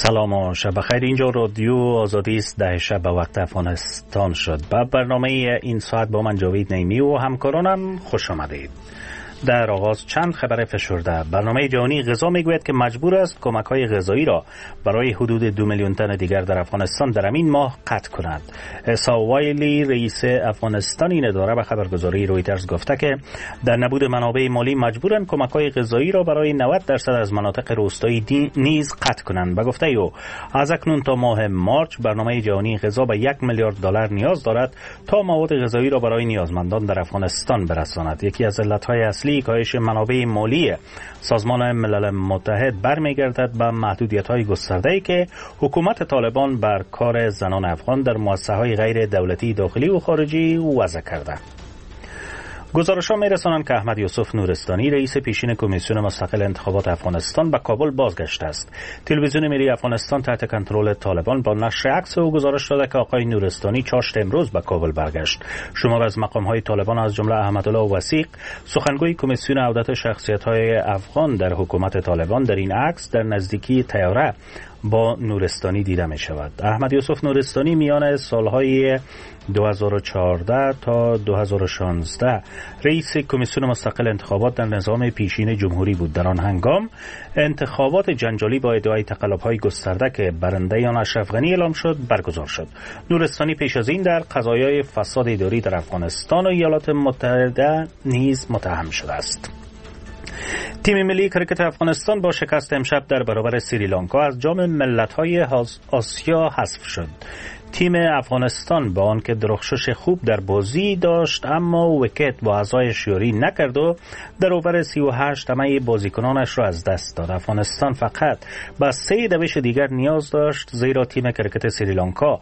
سلام و شب بخیر. اینجا رادیو آزادی است. 10 شب به وقت افغانستان شد. به برنامه این ساعت با من جاوید نیمی و همکارانم خوش آمدید. در آغاز چند خبر فشرده. برنامه جهانی غذا میگوید که مجبور است کمک‌های غذایی را برای حدود 2 میلیون تن دیگر در افغانستان در همین ماه قطع کند. اسا وایلی رئیس افغانستان این اداره به خبرگزاری رویترز گفته که در نبود منابع مالی مجبورند کمک‌های غذایی را برای 90% از مناطق روستایی نیز قطع کنند. به گفته او از اکنون تا ماه مارچ برنامه جهانی غذا به 1 میلیارد دلار نیاز دارد تا مواد غذایی را برای نیازمندان در افغانستان برساند. یکی از علت‌های اصلی کاهش منابع مالی سازمان ملل متحد برمیگردد به محدودیت‌های گسترده‌ای که حکومت طالبان بر کار زنان افغان در مؤسسه‌های غیر دولتی داخلی و خارجی وضع کرده. گزارش‌ها می‌رسانند که احمد یوسف نورستانی رئیس پیشین کمیسیون مستقل انتخابات افغانستان به کابل بازگشته است. تلویزیون ملی افغانستان تحت کنترل طالبان با نشر عکس او گزارش داده که آقای نورستانی چاشت امروز به کابل برگشت. شمار از مقام‌های طالبان از جمله احمدالله وثیق سخنگوی کمیسیون عودت شخصیت‌های افغان در حکومت طالبان در این عکس در نزدیکی طیاره با نورستانی دیده می شود. احمد یوسف نورستانی میان سالهای 2014 تا 2016 رئیس کمیسیون مستقل انتخابات در نظام پیشین جمهوری بود. در آن هنگام انتخابات جنجالی با ادعای تقلب‌های گسترده که برنده آن اشرف غنی اعلام شد برگزار شد. نورستانی پیش از این در قضایای فساد اداری در افغانستان و ایالات متحده نیز متهم شده است. تیم ملی کرکت افغانستان با شکست امشب در برابر سریلانکا از جام ملت‌های آسیا حذف شد. تیم افغانستان با آنکه درخشش خوب در بازی داشت اما ویکت با اعضای شیوری نکرد و در اوور 38 همه بازیکنانش را از دست داد. افغانستان فقط با 3 دوش دیگر نیاز داشت زیرا تیم کرکت سریلانکا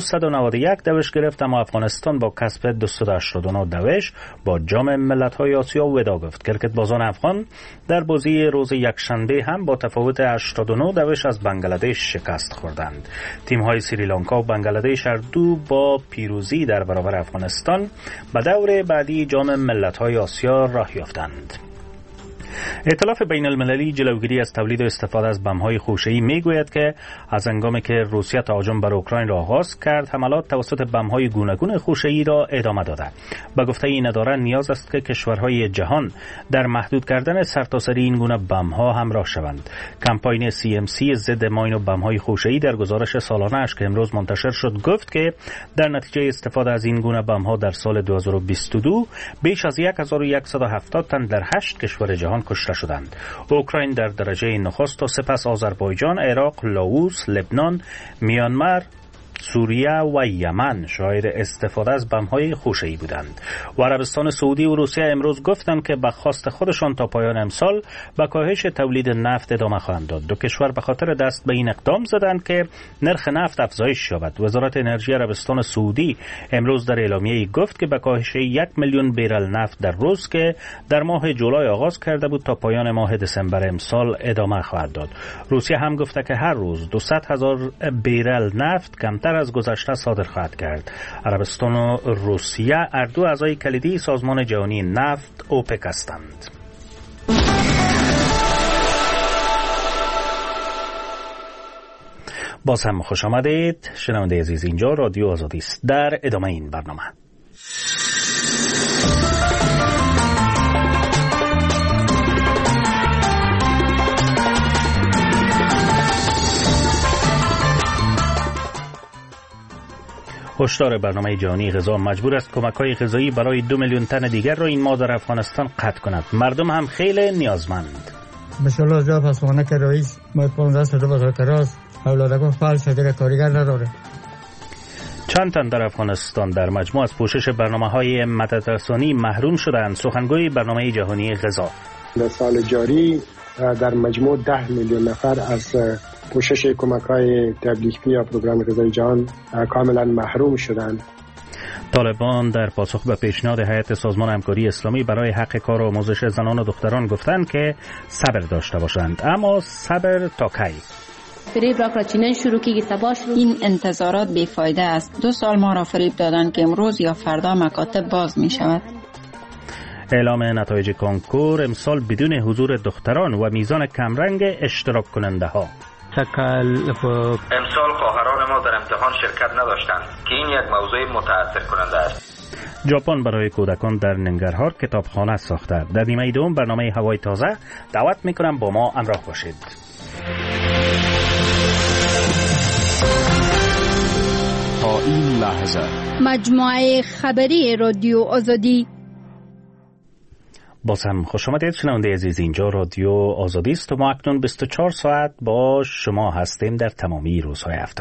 291 دوش گرفت، اما افغانستان با کسب 289 دوش با جام ملت‌های آسیا وداع گفت. کرکت بازان افغان در بازی روز یکشنبه هم با تفاوت 89 دوش از بنگلادش شکست خوردند. تیم‌های سریلانکا و بنگلادش هر دو با پیروزی در برابر افغانستان به دور بعدی جام ملت‌های آسیا راه یافتند. ائتلاف بین المللی جلوگیری از تولید و استفاده از بم‌های خوشه‌ای میگوید که از هنگامی که روسیه تهاجم بر اوکراین را آغاز کرد حملات توسط بم‌های گوناگون خوشه‌ای را ادامه داده. به گفته این اداره نیاز است که کشورهای جهان در محدود کردن سرتاسری این گونه بم‌ها همراه شوند. کمپاین CMC ضد ماین و بم‌های خوشه‌ای در گزارش سالانه‌اش که امروز منتشر شد گفت که در نتیجه استفاده از این گونه بم‌ها در سال 2022 بیش از 1170 تن در 8 کشور جهان کشته شدند. اوکراین در درجه نخست و سپس آذربایجان، عراق، لاوس، لبنان، میانمار، سوریه و یمن شاهد استفاده از بم‌های خوشه‌ای بودند. و عربستان سعودی و روسیه امروز گفتند که به خواست خودشان تا پایان امسال به کاهش تولید نفت ادامه خواهند داد. دو کشور به خاطر دست به این اقدام زدند که نرخ نفت افزایش یابد. وزارت انرژی عربستان سعودی امروز در اعلامیه‌ای گفت که به کاهش 1 میلیون برل نفت در روز که در ماه جولای آغاز کرده بود تا پایان ماه دسامبر امسال ادامه خواهد داد. روسیه هم گفته که هر روز 200,000 برل نفت کمتر از گذشته صادر خواهد کرد. عربستان و روسیه هر دو اعضای کلیدی سازمان جهانی نفت اوپک هستند. باز هم خوش آمدید شنونده عزیز. اینجا رادیو آزادی است. در ادامه این برنامه هشدار برنامه جهانی غذا مجبور است کمک‌های غذایی برای 2 میلیون تن دیگر را این ماه در افغانستان قطع کند. مردم هم خیلی نیازمند. ماشاءالله جا پسمانه که رئیس ما 15 سال بازار کراس اولادگاه فعال شده کارگر نداره. چند تن در افغانستان در مجموع از پوشش برنامه‌های مددرسانی محروم شدند. سخنگوی برنامه جهانی غذا در سال جاری در مجموع 10 میلیون نفر از پوشش کمک‌های WFP یا پروگرام غذای جهان کاملا محروم شدند. طالبان در پاسخ به پیشنهاد هیئت سازمان همکاری اسلامی برای حق کار و آموزش زنان و دختران گفتند که صبر داشته باشند، اما صبر تا کی؟ این انتظارات بیفایده است. 2 سال ما را فریب دادند که امروز یا فردا مکاتب باز می شود. اعلام نتایج کنکور امسال بدون حضور دختران و میزان کمرنگ اشتراک کننده ها. امسال خواهران ما در امتحان شرکت نداشتند که این یک موضوع متأثر کننده است. ژاپن برای کودکان در ننگرهار کتابخانه ساخته. در نیمه دوم برنامه هوای تازه دعوت میکنم با ما همراه باشید. تا این لحظه مجموعه خبری رادیو آزادی. باز هم خوش آمدید شنونده عزیز، اینجا رادیو آزادی است و ما اکنون 24 ساعت با شما هستیم در تمامی روزهای هفته.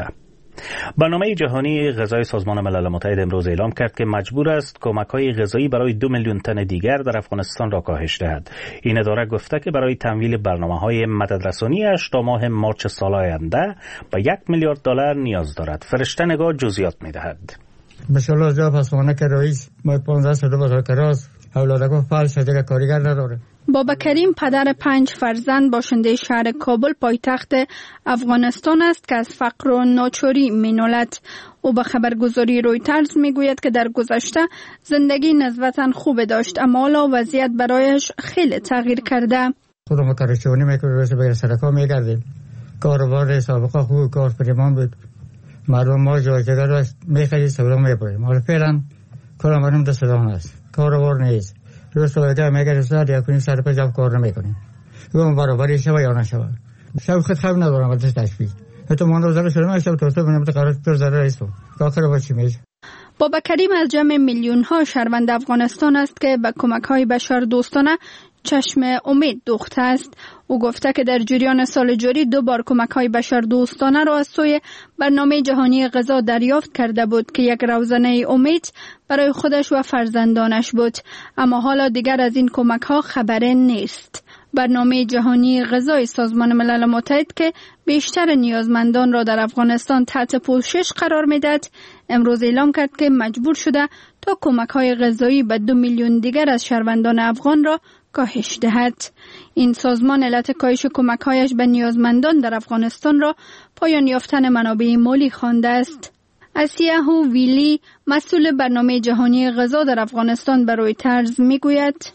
برنامه جهانی غذای سازمان ملل متحد امروز اعلام کرد که مجبور است کمک‌های غذایی برای 2 میلیون تن دیگر در افغانستان را کاهش دهد. این اداره گفته که برای تمویل برنامه‌های مددرسانی‌اش تا ماه مارچ سال آینده به 1 میلیارد دلار نیاز دارد. فرشته نگاه جزئیات می‌دهد. ماشاءالله جا پسمانه که رئیس ما 15 سال بازار کراس اولادگاه فعال شده که کارگر نداره. بابا کریم پدر 5 فرزند باشنده شهر کابل پایتخت افغانستان است که از فقر و ناچاری می‌نالد. او به خبرگزاری رویترز میگوید که در گذشته زندگی نسبتاً خوب داشت اما حالا وضعیت برایش خیلی تغییر کرده. خودم کارشونی میکنم روز به سرکا میگردیم. کاروبار سابقه خوب کار پریمان بود. مردم ما جای جگر داشت میخرید سبرم میبریم. حالا فعلا کارم برام دست دان است. کاروبار نیست. روز صبح میگردیم ساعت 1:30 پر جاب کار نمیکنیم. اون برابری شب یا نشود. شب خود خواب ندارم وقتی تشویش. تو من روزا شدم شب تو بنم قرار پر زره است. آخر وقتی میشه. بابا کریم از جمع میلیون ها شهروند افغانستان است که به کمک های بشر دوستانه چشم امید دوخته است. او گفته که در جریان سال جاری 2 بار کمک های بشر دوستانه را از سوی برنامه جهانی غذا دریافت کرده بود که یک روزنه امید برای خودش و فرزندانش بود، اما حالا دیگر از این کمک ها خبری نیست. برنامه جهانی غذای سازمان ملل متحد که بیشتر نیازمندان را در افغانستان تحت پوشش قرار میدهد، امروز اعلام کرد که مجبور شده تا کمک‌های غذایی به 2 میلیون دیگر از شهروندان افغان را کاهش دهد. این سازمان علت کاهش کمک‌هایش به نیازمندان در افغانستان را پایان یافتن منابع مالی خوانده است. اسیاهو ویلی مسئول برنامه جهانی غذا در افغانستان به رویترز میگوید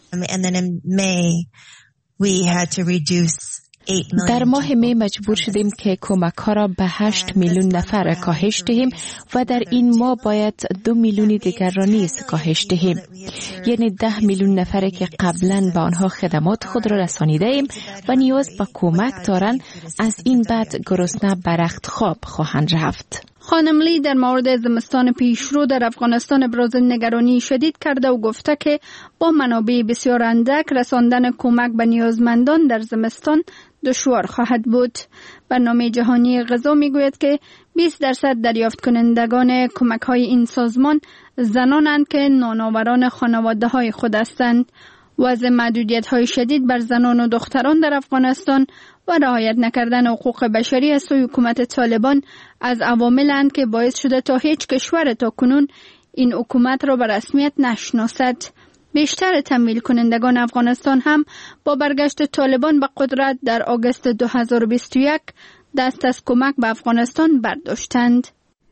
در ماه می مجبور شدیم که کمک ها را به 8 میلیون نفر کاهش دهیم و در این ماه باید 2 میلیون دیگر را نیز کاهش دهیم. یعنی 10 میلیون نفری که قبلا به آنها خدمات خود را رسانیده ایم و نیاز به کمک دارند، از این بعد گرسنه به رخت خواب خواهند رفت. خانم لی در مورد زمستان پیشرو در افغانستان ابراز نگرانی شدید کرده و گفته که با منابع بسیار اندک رساندن کمک به نیازمندان در زمستان دشوار خواهد بود. برنامه جهانی غذا میگوید که 20% دریافت کنندگان کمک های این سازمان زنانند که نانآوران خانواده های خود هستند. وضع محدودیت های شدید بر زنان و دختران در افغانستان و رعایت نکردن حقوق بشری از سوی حکومت طالبان از عواملند که باعث شده تا هیچ کشور تاکنون این حکومت را به رسمیت نشناسد. بیشتر تمویل کنندگان افغانستان هم با برگشت طالبان به قدرت در آگوست 2021 دست از کمک به افغانستان برداشتند.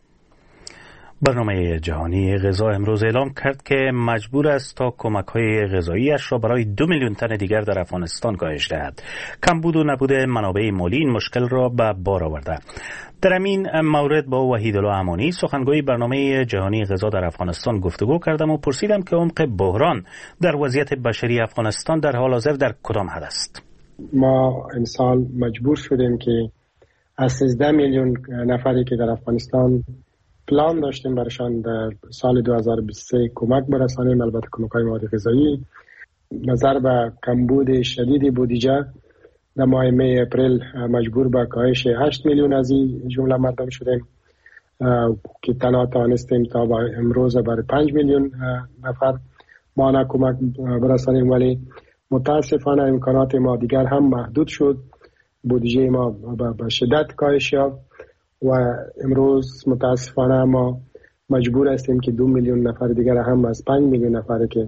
برنامه جهانی غذا امروز اعلام کرد که مجبور است تا کمک‌های غذایی‌اش را برای 2 میلیون تن دیگر در افغانستان کاهش دهد. کمبود و نبود منابع مالی این مشکل را به بار آورده. در این مورد با وحیدالله امانی سخنگوی برنامه جهانی غذا در افغانستان گفتگو کردم و پرسیدم که عمق بحران در وضعیت بشری افغانستان در حال حاضر در کدام حد است. ما امسال مجبور شدیم که از 13 میلیون نفری که در افغانستان پلان داشتیم برشان در سال 2023 کمک برسانیم، البته کمک‌های مواد غذایی. نظر به کمبود شدید بودجه در ماه می اپریل مجبور به کاهش 8 میلیون از این جمله مردم شدیم که تنها توانستیم تا با امروز برای 5 میلیون نفر ما کمک برسانیم، ولی متاسفانه امکانات ما دیگر هم محدود شد. بودجه ما به شدت کاهش یافت و امروز متاسفانه ما مجبور هستیم که 2 میلیون نفر دیگر هم از 5 میلیون نفری که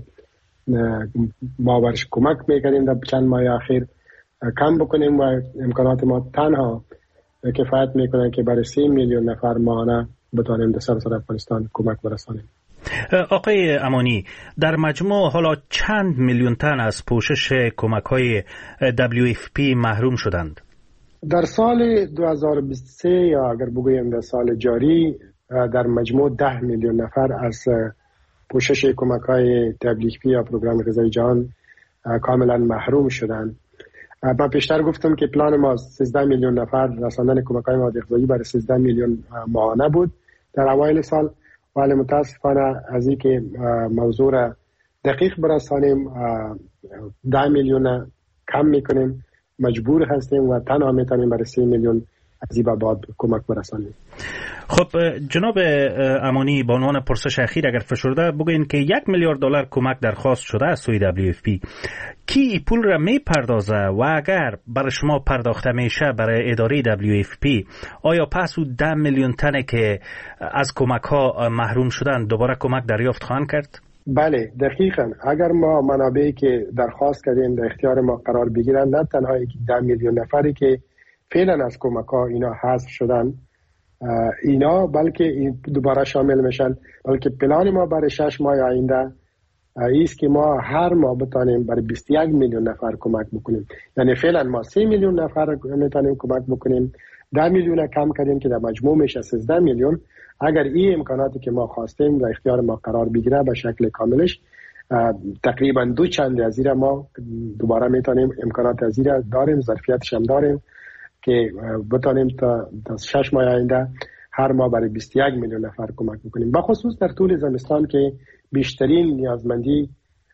ما برش کمک میکنیم در چند ماه اخیر کم بکنیم و امکانات ما تنها کفایت میکنه که برای 3 میلیون نفر ماهانه بتوانیم در سراسر افغانستان کمک برسانیم. آقای امانی، در مجموع حالا چند میلیون تن از پوشش کمک‌های WFP محروم شدند؟ در سال 2023 یا اگر بگویم در سال جاری در مجموع 10 میلیون نفر از پوشش کمک‌های WFP یا پروگرام غذای جهان کاملا محروم شدند. من پیشتر گفتم که پلان ما 13 میلیون نفر رساندن کمک‌های مواد غذایی برای 13 میلیون ماهانه بود در اوایل سال، ولی متاسفانه از اینکه موضوع را دقیق برسانیم 10 میلیون کم میکنیم، مجبور هستیم و تنها میتونیم برای 3 میلیون از این بعد کمک برسانیم. خب جناب امانی، با عنوان پرسش اخیر اگر فشرده بگوین که 1 میلیارد دلار کمک درخواست شده از سوی WFP، کی پول را میپردازه و اگر برای شما پرداخته میشه برای اداره WFP، آیا پس او 10 میلیون تنه که از کمک ها محروم شدن دوباره کمک دریافت خواهند کرد؟ بله دقیقاً. اگر ما منابعی که درخواست کردیم در اختیار ما قرار بگیرن، نه تنها 10 میلیون نفری که فعلا از کمک ها اینا حذف شدن اینا، بلکه دوباره شامل میشن، بلکه پلان ما برای 6 ماه آینده ایست که ما هر ماه بتانیم برای 21 میلیون نفر کمک بکنیم. یعنی فعلا ما 3 میلیون نفر میتونیم کمک بکنیم، 10 میلیون کم کردیم که در مجموع میشه 13 میلیون. اگر این امکاناتی که ما خواستیم در اختیار ما قرار بگیره به شکل کاملش، تقریبا 2 چند از این ما دوباره میتونیم امکانات از این داریم، ظرفیتش هم داریم که بتانیم تا 6 ماه آینده هر ماه برای 21 میلیون نفر کمک بکنیم، بخصوص در طول زمستان که بیشترین نیازمندی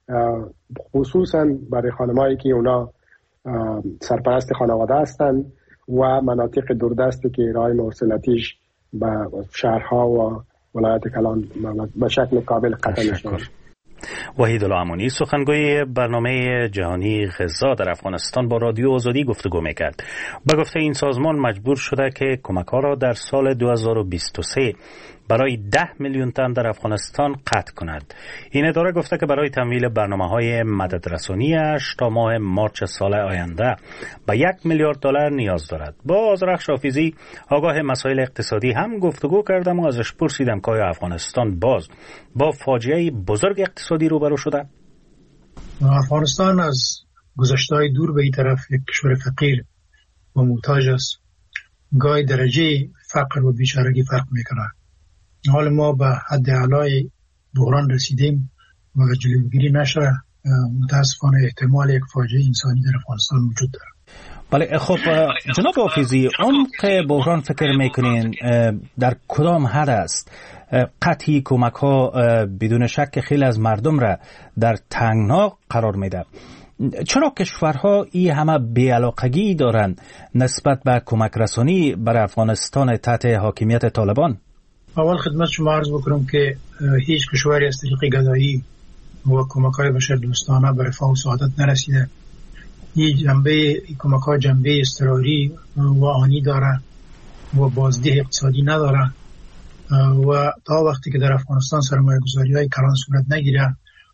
خصوصا برای خانمایی که اونا سرپرست خانواده هستند و مناطق دوردستی که راه موصلاتیش به شهرها و ولایت کلان به شکل کامل قطع نشده. وحید امانی، سخنگوی برنامه جهانی غذا در افغانستان، با رادیو آزادی گفتگو میکرد. به گفته این سازمان مجبور شده که کمک‌ها را در سال 2023 برای 10 میلیون تن در افغانستان قطع کند. این اداره گفته که برای تمویل برنامه‌های مددرسانی‌اش تا ماه مارچ سال آینده به 1 میلیارد دلار نیاز دارد. با آذرخش حافظی آگاه مسائل اقتصادی هم گفتگو کردم و ازش پرسیدم که آیا افغانستان باز با فاجعه بزرگ اقتصادی روبرو شده؟ افغانستان از گذشته‌های دور به این طرف یک کشور فقیر و محتاج است. گاهی درجه فقر و بیچارگی فرق میکنه. حال ما به حد اعلای بحران رسیدیم و جلوگیری نشه، متاسفانه احتمال یک فاجعه انسانی در افغانستان وجود داره. بله خب جناب حافظی، اون که بحران فکر میکنین در کدام حد است؟ قطعی کمک ها بدون شک خیلی از مردم را در تنگنا قرار میده. چرا کشورها این همه بی‌علاقگی دارند نسبت به کمک رسانی برای افغانستان تحت حاکمیت طالبان؟ اول خدمت شما عرض بکنم که هیچ کشوری از طریق گدایی و کمک‌های بشر دوستانه به رفاه و سعادت نرسیده. این کمک‌ها جنبه اضطراری و آنی داره و بازده اقتصادی نداره و تا وقتی که در افغانستان سرمایه‌گذاری‌های کلان صورت نگیره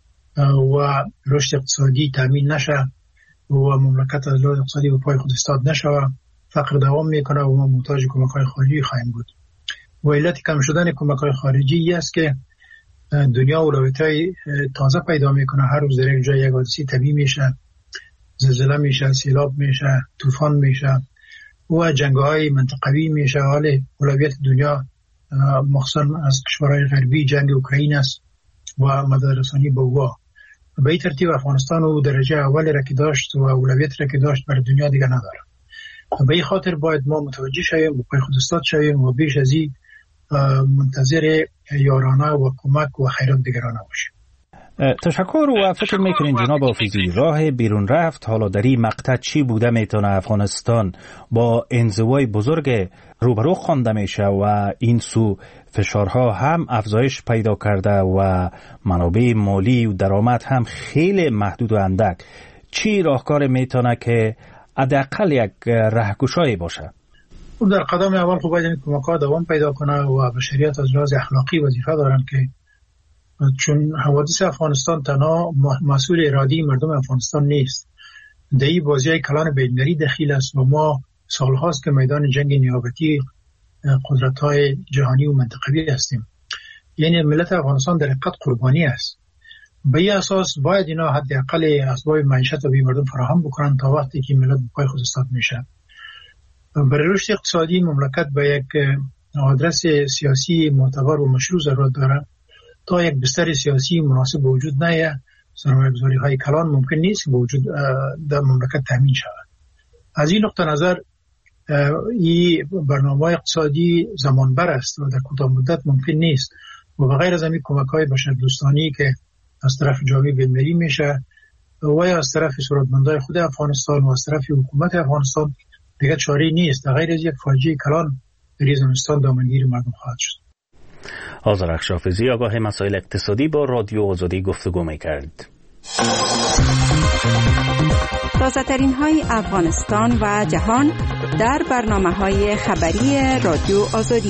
و رشد اقتصادی تامین نشه و مملکت از لحاظ اقتصادی به پای خود ایستاد نشه، فقر دوام میکنه و ما محتاج کمک‌های خارجی خواهیم بود. و علت کم شدن کمک‌های خارجی است که دنیا اولویت‌های تازه پیدا میکنه. هر روز در یک جای یک حادثه طبیعی میشه، زلزله میشه، سیلاب میشه، طوفان میشه و جنگ‌های منطقوی میشه. حال اولویت دنیا مخصوصا از کشورهای غربی جنگ اوکراین است و مددرسانی به او. به این ترتیب افغانستان و درجه اولی را که داشت و اولویت را که داشت بر دنیا دیگه نداره. به این خاطر باید ما متوجه شویم و پای خود ایستاد شویم و بیش از این منتظر یارانه و کمک و خیرات دیگرانه باشیم. تشکر. و فکر میکنین جناب حافظی راه بیرون رفت حالا در این مقطع چی بوده میتونه افغانستان با انزوای بزرگ روبرو خوانده میشه و این سو فشارها هم افزایش پیدا کرده و منابع مالی و درآمد هم خیلی محدود و اندک، چی راهکار میتونه که حداقل یک راهگشایی باشه؟ در قدم اول خب باید این کمک‌ها دوام پیدا کنه و بشریت از لحاظ اخلاقی وظیفه دارن که چون حوادث افغانستان تنها مسئول ارادی مردم افغانستان نیست، در این بازی‌های کلان بین‌المللی دخیل است و ما سال‌هاست که میدان جنگ نیابتی قدرت‌های جهانی و منطقوی هستیم. یعنی ملت افغانستان در حقیقت قربانی است. به این اساس باید اینا حداقل اسباب معیشت رو به مردم فراهم بکنن تا وقتی که ملت به پای خود ایستاد میشه. برای رشد اقتصادی مملکت به یک آدرس سیاسی معتبر و مشروع ضرورت داره. تا یک بستر سیاسی مناسب وجود نیه، سرمایه‌گذاری های کلان ممکن نیست که وجود در مملکت تامین شود. از این نقطه نظر این برنامه اقتصادی زمانبر است و در کوتاه مدت ممکن نیست و بغیر از همین کمک‌های بشردوستانی که از طرف جامعه بین‌المللی میشه و از طرف ثروتمندان خود افغانستان و از طرف حکومت افغانستان دیگر چاره‌ای نیست. غیر از یک فاجعه کلان در زمستان دامنگیر مردم خواهد شد. آذر اخشافزی آگاه مسائل اقتصادی با رادیو آزادی گفتگو می‌کرد. تازه‌ترین های افغانستان و جهان در برنامه‌های خبری رادیو آزادی.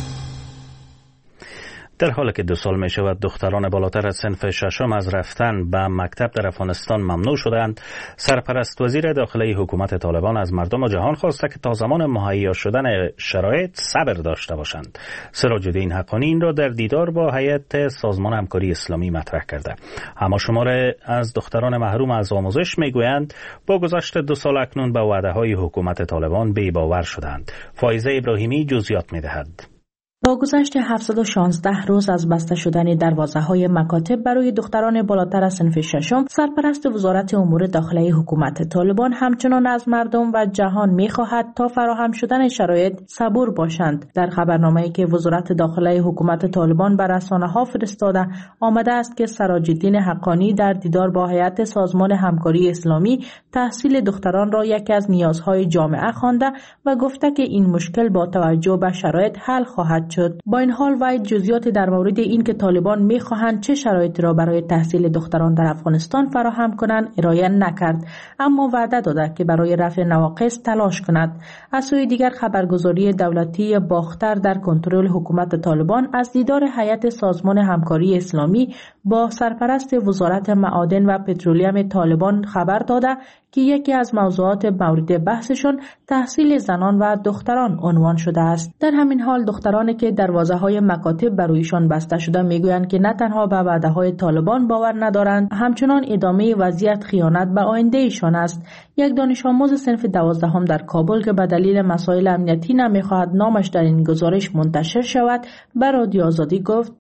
در حالی که 2 سال می شود دختران بالاتر از صنف ششم از رفتن به مکتب در افغانستان ممنوع شدند، سرپرست وزیر داخلی حکومت طالبان از مردم جهان خواسته که تا زمان مهیا شدن شرایط صبر داشته باشند. سراج الدین حقانی این را در دیدار با هیئت سازمان همکاری اسلامی مطرح کرده. اما شماره از دختران محروم از آموزش می گویند با گذشت 2 سال اکنون به وعده های حکومت طالبان بی باور شدند. فایزه ابراهیمی جزئیات می دهد. با گذشت 716 روز از بسته شدن دروازه‌های مکاتب برای دختران بالاتر از صنف ششم، سرپرست وزارت امور داخلی حکومت طالبان همچنان از مردم و جهان می‌خواهد تا فراهم شدن شرایط صبور باشند. در خبرنامه‌ای که وزارت داخلی حکومت طالبان بر رسانه‌ها فرستاده آمده است که سراج الدین حقانی در دیدار با هیئت سازمان همکاری اسلامی تحصیل دختران را یکی از نیازهای جامعه خوانده و گفته که این مشکل با توجه به شرایط حل خواهد شد. با این حال وی جزئیات در مورد این که طالبان می‌خواهند چه شرایطی را برای تحصیل دختران در افغانستان فراهم کنند ارائه نکرد، اما وعده داده که برای رفع نواقص تلاش کند. از سوی دیگر خبرگزاری دولتی باختر در کنترل حکومت طالبان از دیدار هیئت سازمان همکاری اسلامی با سرپرست وزارت معادن و پترولیم طالبان خبر داده که یکی از موضوعات مورد بحثشون تحصیل زنان و دختران عنوان شده است. در همین حال دخترانی که دروازه‌های مکاتب برایشان بسته شده میگویند که نه تنها به وعده‌های طالبان باور ندارند، همچنان ادامه وضعیت خیانت به آینده ایشان است. یک دانش آموز صنف 12 در کابل که به دلیل مسائل امنیتی نمیخواهد نامش در این گزارش منتشر شود به رادیو آزادی گفت: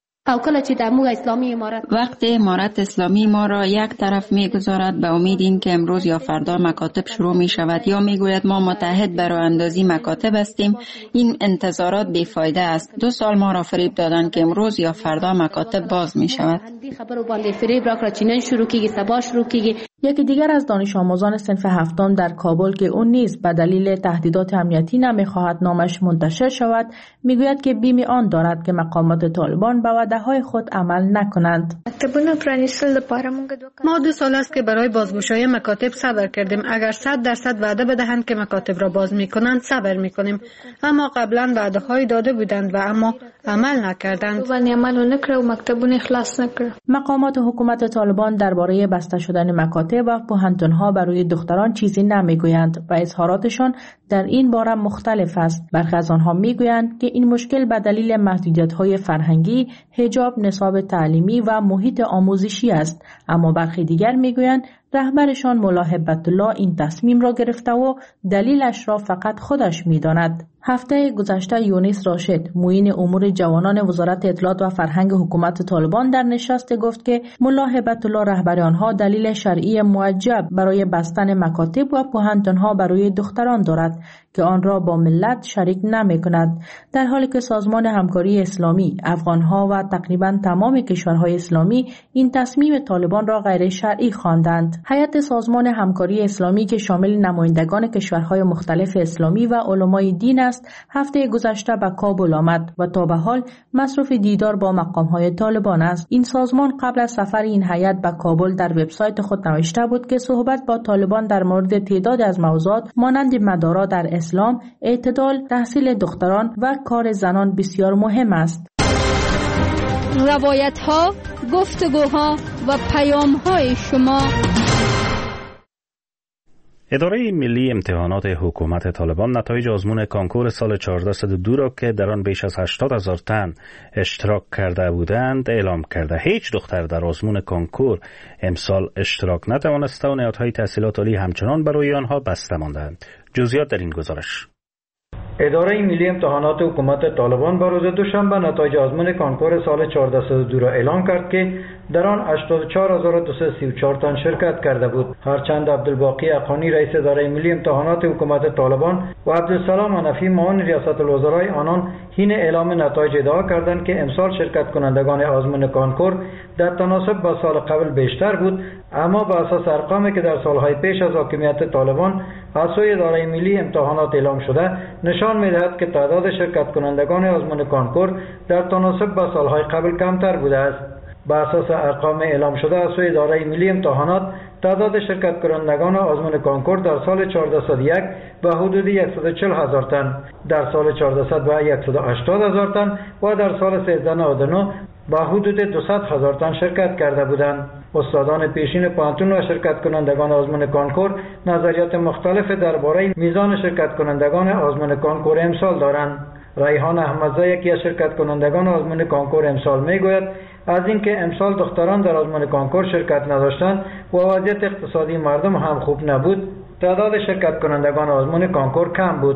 وقتی امارت اسلامی ما را یک طرف میگذارد به امید این که امروز یا فردا مکاتب شروع می شود یا میگوید ما متحد برای اندازی مکاتب هستیم، این انتظارات بیفایده است. 2 سال ما را فریب دادند که امروز یا فردا مکاتب باز می شود. یکی دیگر از دانش آموزان صنف 7 در کابل که اون نیز به دلیل تهدیدات امنیتی نمیخواهد نامش منتشر شود میگوید که بیم آن دارد که مقامات طالبان به وعده‌های خود عمل نکنند. ما 2 سال است که برای بازگشایی مکاتب صبر کردیم. اگر 100% وعده بدهند که مکاتب را باز میکنند صبر میکنیم، اما قبلا وعده‌های داده بودند و اما عمل نکردند. مقامات حکومت طالبان درباره بسته شدن مکاتب و پوهنتون‌ها برای دختران چیزی نمیگویند و اظهاراتشان در این باره مختلف است. برخی از آنها میگویند که این مشکل به دلیل محدودیت‌های فرهنگی، حجاب، نصاب تعلیمی و محیط آموزشی است، اما برخی دیگر میگویند رهبرشان ملا هبت الله این تصمیم را گرفته و دلیلش را فقط خودش میداند. هفته گذشته یونس راشد، معین امور جوانان وزارت اطلاعات و فرهنگ حکومت طالبان در نشست گفت که ملا هبت الله رهبر آنها دلیل شرعی موجب برای بستن مکاتب و پوهنتون‌ها برای دختران دارد که آن را با ملت شریک نمی کند، در حالی که سازمان همکاری اسلامی، افغانها و تقریبا تمام کشورهای اسلامی این تصمیم طالبان را غیر شرعی خواندند. هیئت سازمان همکاری اسلامی که شامل نمایندگان کشورهای مختلف اسلامی و علمای دین است، هفته گذشته به کابل آمد و تا به حال مصروف دیدار با مقامهای طالبان است. این سازمان قبل از سفر این هیئت به کابل در وبسایت خود نوشته بود که صحبت با طالبان در مورد تعداد از موضوعات مانند مدارا در اسلام، اعتدال، تحصیل دختران و کار زنان بسیار مهم است. روایت‌ها، گفتگوها و پیام‌های شما. اداره ملی امتحانات حکومت طالبان نتایج آزمون کانکور سال 1402 را که در آن بیش از 80,000 تن اشتراک کرده بودند اعلام کرده. هیچ دختر در آزمون کانکور امسال اشتراک نتوانسته و نهادهای تحصیلات عالی همچنان برای آنها بسته ماندند. جزئیات در این گزارش. اداره ملی امتحانات حکومت طالبان با روز دوشنبه نتایج آزمون کانکور سال 1402 را اعلام کرد که در آن 84234 تن شرکت کرده بود. هرچند عبدالباقی اقانی رئیس اداره ملی امتحانات حکومت طالبان و عبدالسلام حنفی معاون ریاست الوزرای آنان حین اعلام نتایج ادعا کردند که امسال شرکت کنندگان آزمون کانکور در تناسب با سال قبل بیشتر بود، اما بر اساس ارقامی که در سالهای پیش از حاکمیت طالبان از سوی اداره ملی امتحانات اعلام شده نشان می‌دهد که تعداد شرکت کنندگان آزمون کانکور در تناسب با سالهای قبل کمتر بوده است. بر اساس ارقام اعلام شده از سوی اداره ملی امتحانات تعداد شرکت کنندگان آزمون کانکور در سال 1401 به حدود 140,000 تن، در سال 1400 به 180,000 تن و در سال 1399 با حدود 200,000 تن شرکت کرده بودند. استادان پیشین پانتون و شرکت کنندگان آزمون کانکور نظریات مختلف درباره میزان شرکت کنندگان آزمون کانکور امسال دارند. ریحان احمدزاده یکی از شرکت کنندگان آزمون کانکور امسال میگوید از اینکه امسال دختران در آزمون کانکور شرکت نداشتند و وضعیت اقتصادی مردم هم خوب نبود، تعداد شرکت کنندگان آزمون کانکور کم بود.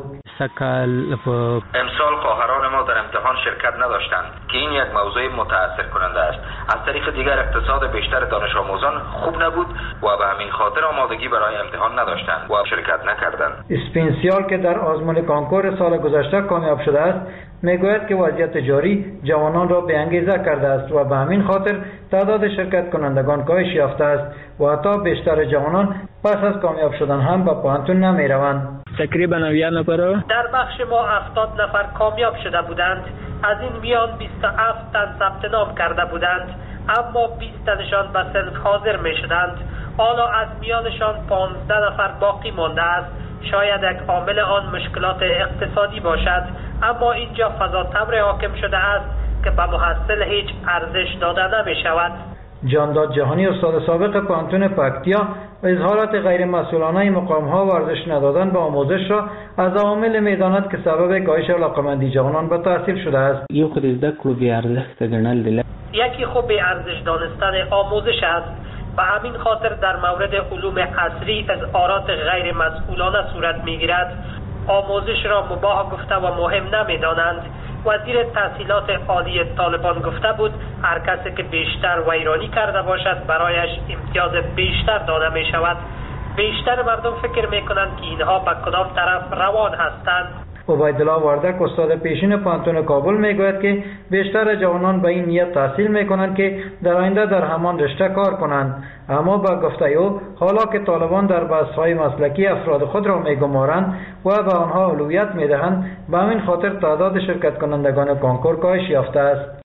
امسال خواهران ما در امتحان شرکت نداشتند که این یک موضوع متأثر کننده است. از طریق دیگر اقتصاد بیشتر دانش آموزان خوب نبود و به همین خاطر آمادگی برای امتحان نداشتند و شرکت نکردند. اسپینسیال که در آزمون کانکور سال گذشته کامیاب شده است میگوید که وضعیت جاری جوانان را به انگیزه کرده است و به همین خاطر تعداد شرکت کنندگان کاهش یافته است و حتی بیشتر جوانان پس از کامیاب شدن هم به پانتون نمی روند. تقریبا 90 نفر در بخش ما 70 نفر کامیاب شده بودند. از این میان 27 تن ثبت نام کرده بودند، اما 20 تنشان به صنف حاضر می شدند. حالا از میانشان 15 نفر باقی مانده است. شاید یک عامل آن مشکلات اقتصادی باشد، اما اینجا فضا تمر حاکم شده است که به محصل هیچ ارزش داده نمی شود. جانداد جهانی استاد سابق پانتون پکتیا اظهارات غیر مسئولانه مقام‌ها و ارزش ندادن به آموزش را از عوامل می‌داند که سبب کاهش علاقه‌مندی جوانان به تحصیل شده است. یکی خوب ارزش دانستن آموزش است. به همین خاطر در مورد علوم عصری اظهارات غیر مسئولانه صورت می‌گیرد. آموزش را مباح گفته و مهم نمی‌دانند. وزیر تحصیلات عالی طالبان گفته بود هر کسی که بیشتر ویرانی کرده باشد برایش امتیاز بیشتر داده می شود. بیشتر مردم فکر می کنند که اینها به کدام طرف روان هستند. عبیدالله وردک استاد پیشین پانتون کابل میگوید که بیشتر جوانان به این نیت تحصیل میکنند که در آینده در همان رشته کار کنند، اما با گفته او حالا که طالبان در بحث‌های مسلکی افراد خود را میگمارند و به آنها اولویت میدهند، به همین خاطر تعداد شرکت کنندگان کانکور کاهش یافته است.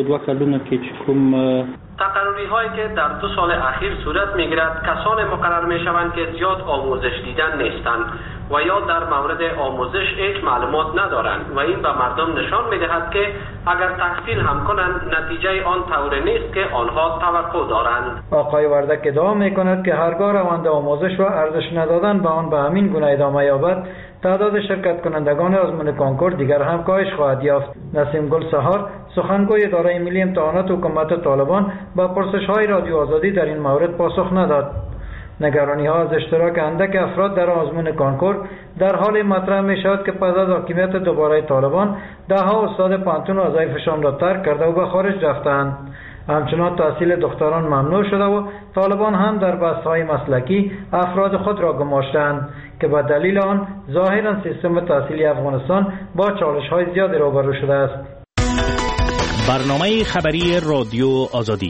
تقرری هایی که در 2 سال اخیر صورت میگیرد کسان مقرر میشوند که زیاد آموزش دیدن نیستند و یا در مورد آموزش هیچ معلومات ندارند و این به مردم نشان میدهد که اگر تحصیل هم کنند نتیجه آن طور نیست که آنها توقع دارند. آقای وردک ادعا میکند که هرگاه روند آموزش و ارزش ندادن به آن به همین گونه ادامه یابد، تعداد شرکت کنندگان آزمون کانکور دیگر هم کاهش خواهد یافت. نسیم گل سهار سخنگوی اداره ملی امتحانات حکومت طالبان با پرسش‌های رادیو آزادی در این مورد پاسخ نداد. نگرانی‌ها از اشتراک اندک افراد در آزمون کانکور در حال مطرح می‌شود که پس از حاکمیت دوباره طالبان ده‌ها استاد پانتون وظایفشان را ترک کرده و به خارج رفتند. همچنان تحصیل دختران ممنوع شده و طالبان هم در بحث‌های مسلکی افراد خود را گماشتند که به دلیل آن ظاهراً سیستم تحصیلی افغانستان با چالش‌های زیادی روبرو شده است. برنامه خبری رادیو آزادی.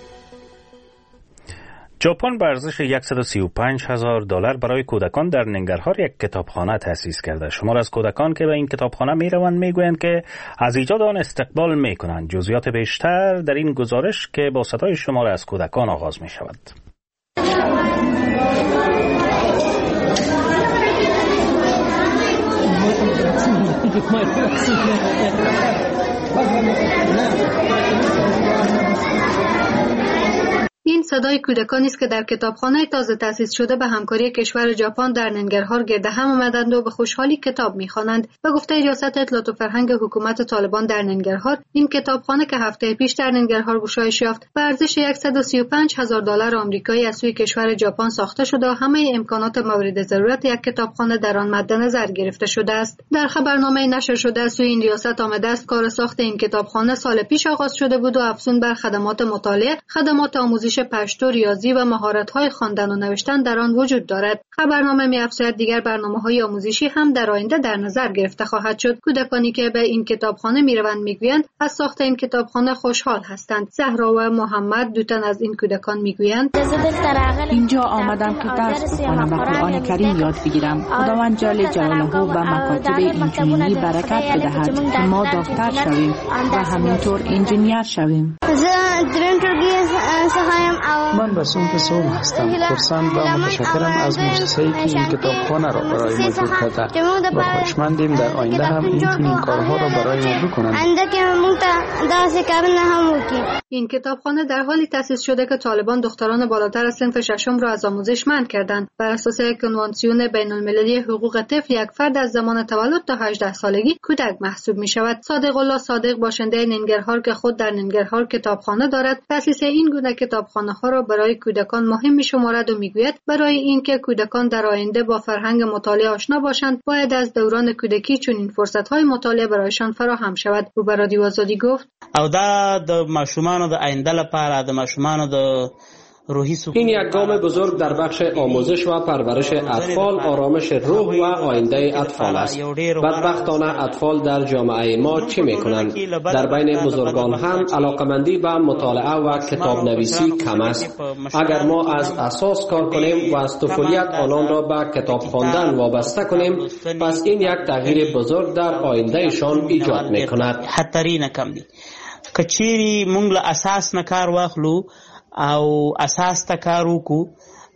ژاپن به ارزش $135,000 برای کودکان در ننگرهار یک کتابخانه تأسیس کرده. شمار از کودکان که به این کتابخانه میروند میگویند که از ایجاد آن استقبال میکنند. جزئیات بیشتر در این گزارش که با صدای شمار از کودکان آغاز می شود. این صدای کودکانی است که در کتابخانه تازه تأسیس شده به همکاری کشور ژاپن در ننگرهار گرد هم آمدند و به خوشحالی کتاب می‌خوانند. به گفته ریاست اطلاعات و فرهنگ حکومت طالبان در ننگرهار، این کتابخانه که هفته پیش در ننگرهار گشایش یافت، به ارزش $135,000 آمریکایی از سوی کشور ژاپن ساخته شده و همه امکانات مورد ضرورت یک کتابخانه در آن مد نظر گرفته شده است. در خبرنامه نشر شده از سوی این ریاست آمده است کار ساخت این کتابخانه سال پیش آغاز شده بود و افزون بر خدمات مطالعه، خدمات آموزش پشتو، ریاضی و مهارت‌های خواندن و نوشتن در آن وجود دارد. خبرنامه می‌افزاید دیگر برنامه‌های آموزشی هم در آینده در نظر گرفته خواهد شد. کودکانی که به این کتابخانه می‌روند می‌گویند از ساخت این کتابخانه خوشحال هستند. زهرا و محمد دو تن از این کودکان می‌گویند اینجا آمدم که درس بخوانم و قرآن کریم یاد بگیرم. خداوند جل جلاله به مکاتب اینجوری برکت بدهد که ما دکتر شویم و همینطور انجینیر شویم. من بسون پسوم هستم. خرسند و متشکرم از مؤسسه‌ای که این کتابخانه را برای ما جور کرده و خوشمندیم در آینده هم این کارها را برای ما بکنند. این کتابخانه در حالی تأسیس شده که طالبان دختران بالاتر از صنف ششم را از آموزش منع کردند. بر اساس کنوانسیون بین‌المللی حقوق طفل، یک فرد از زمان تولد تا 18 سالگی کودک محسوب می شود. صادق الله صادق، باشنده ننگرهار که خود در ننگرهار کتابخانه دارد، تأسیس این گونه کتابخانه ها را برای کودکان مهم می شمارد و میگوید برای اینکه کودکان در آینده با فرهنگ مطالعه آشنا باشند، باید از دوران کودکی چنین فرصت های مطالعه برایشان فراهم شود. او به رادیو آزادی گفت: او دا د ماشومانو د آینده لپاره، د ماشومانو د این یک گام بزرگ در بخش آموزش و پرورش اطفال، آرامش روح و آینده اطفال است. بدبختانه اطفال در جامعه ما چه میکنند؟ در بین بزرگان هم علاقمندی به مطالعه و کتاب نویسی کم است. اگر ما از اساس کار کنیم و از طفولیت آنان را به کتاب خواندن وابسته کنیم، پس این یک تغییر بزرگ در آیندهشان ایجاد میکند. خطرینه کم دی کچيري مونږ له اساس نه کار واخلو او اساس ته کار وکړو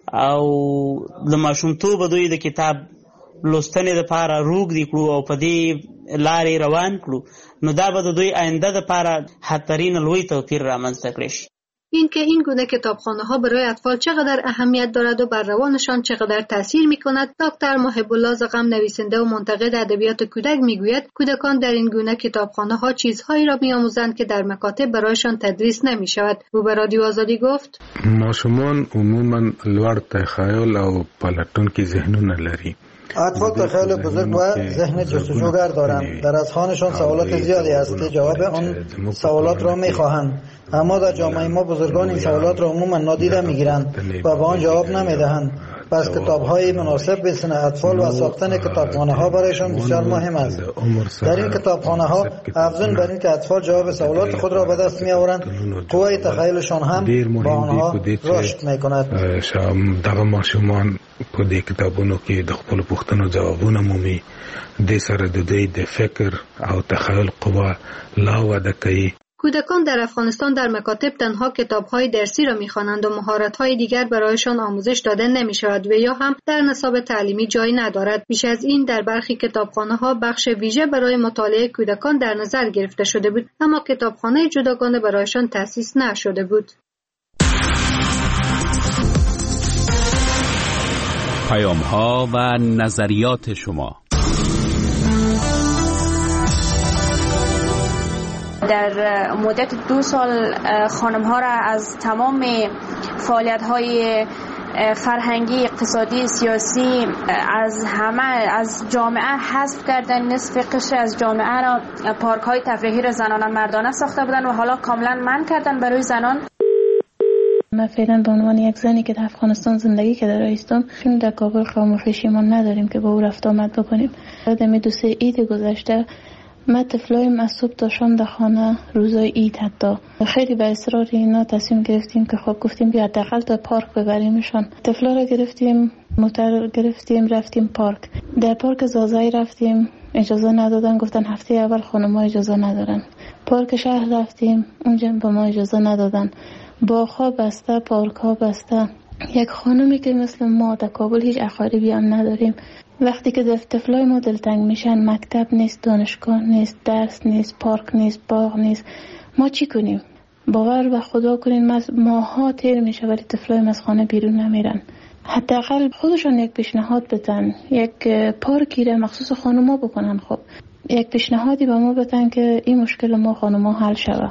او د ماشومتوب دوی د کتاب لوستنې لپاره روږدي کړو او په دې لارې روان کړو، نو دا به د دوی آینده لپاره خطرینه لوی توپیر رامنځته کړي شي. این که این گونه کتابخانه ها برای اطفال چقدر اهمیت دارد و بر روانشان چقدر تاثیر می کند، دکتر محب الله زغم، نویسنده و منتقد ادبیات کودک میگوید کودکان در این گونه کتابخانه ها چیزهایی را میآموزند که در مکاتب برایشان تدریس نمی شود. او به رادیو آزادی گفت: ماشومان عموما لوړ تخیل او پلټونکي ذهنونه لري. اطفال تخیل بزرگ و ذهن جستجوگر دارند. در اذهانشان سوالات زیادی است که جواب آن سوالات را میخواهند، اما در جامعه ما بزرگان این سوالات را عموما نادیده میگیرند و به آن جواب نمیدهند. پس کتاب‌های مناسب به سن اطفال و ساختن کتابخانه‌ها برایشان بسیار مهم است. در این کتابخانه‌ها افزون بر این که اطفال جواب سوالات خود را به دست می‌آورند، قوه تخیلشان هم با آنها رشد می‌کند. دغه ماشومان په دې کتابونو کې د خپل پوښتنو ځوابونه مومي، د سره د دوی د فکر او تخیل قوه لا وده کوي. کودکان در افغانستان در مکاتب تنها کتاب‌های درسی را می‌خوانند و مهارت‌های دیگر برایشان آموزش داده نمی‌شود و یا هم در نصاب تعلیمی جای ندارد. بیش از این در برخی کتابخانه‌ها بخش ویژه برای مطالعه کودکان در نظر گرفته شده بود، اما کتابخانه جداگانه برایشان تأسیس نشده بود. پیام‌ها و نظریات شما. در مدت 2 سال خانم‌ها را از تمام فعالیت‌های فرهنگی، اقتصادی، سیاسی از جامعه حذف کردن. نصف قشر از جامعه را پارک‌های تفریحی را زنانه مردانه ساخته بودن و حالا کاملا منع کردن برای زنان. من فعلا به عنوان یک زنی که در افغانستان زندگی کرده رایستم، چون در کابل خاموشی ما نداریم که با او رفت آمد بکنیم. در 2 عید گذشته ما طفلایم از صبح تا شام در خانه، روزای عید حتی خیلی به اصرار اینا تصمیم گرفتیم که خب گفتیم که حداقل تا پارک ببریمشان. طفلا را گرفتیم، موتور گرفتیم، رفتیم پارک. در پارک زازای رفتیم، اجازه ندادن، گفتن هفته اول خانم‌ها اجازه ندارن. پارک شهر رفتیم، اونجا به ما اجازه ندادن. باغ‌ها بسته، پارک‌ها بسته. یک خانمی که مثل ما در کابل هیچ اقاربی هم نداریم، وقتی که طفلای ما دلتنگ میشن، مکتب نیست، دانشگاه نیست، درس نیست، پارک نیست، باغ نیست، ما چی کنیم؟ باور به خدا کنین ماها تیر میشه ولی طفلایم از خانه بیرون نمیرن. حداقل خودشان یک پیشنهاد بدن، یک پارکی را مخصوص خانوما بکنن. خب یک پیشنهادی به ما بدن که این مشکل ما خانوما حل شود.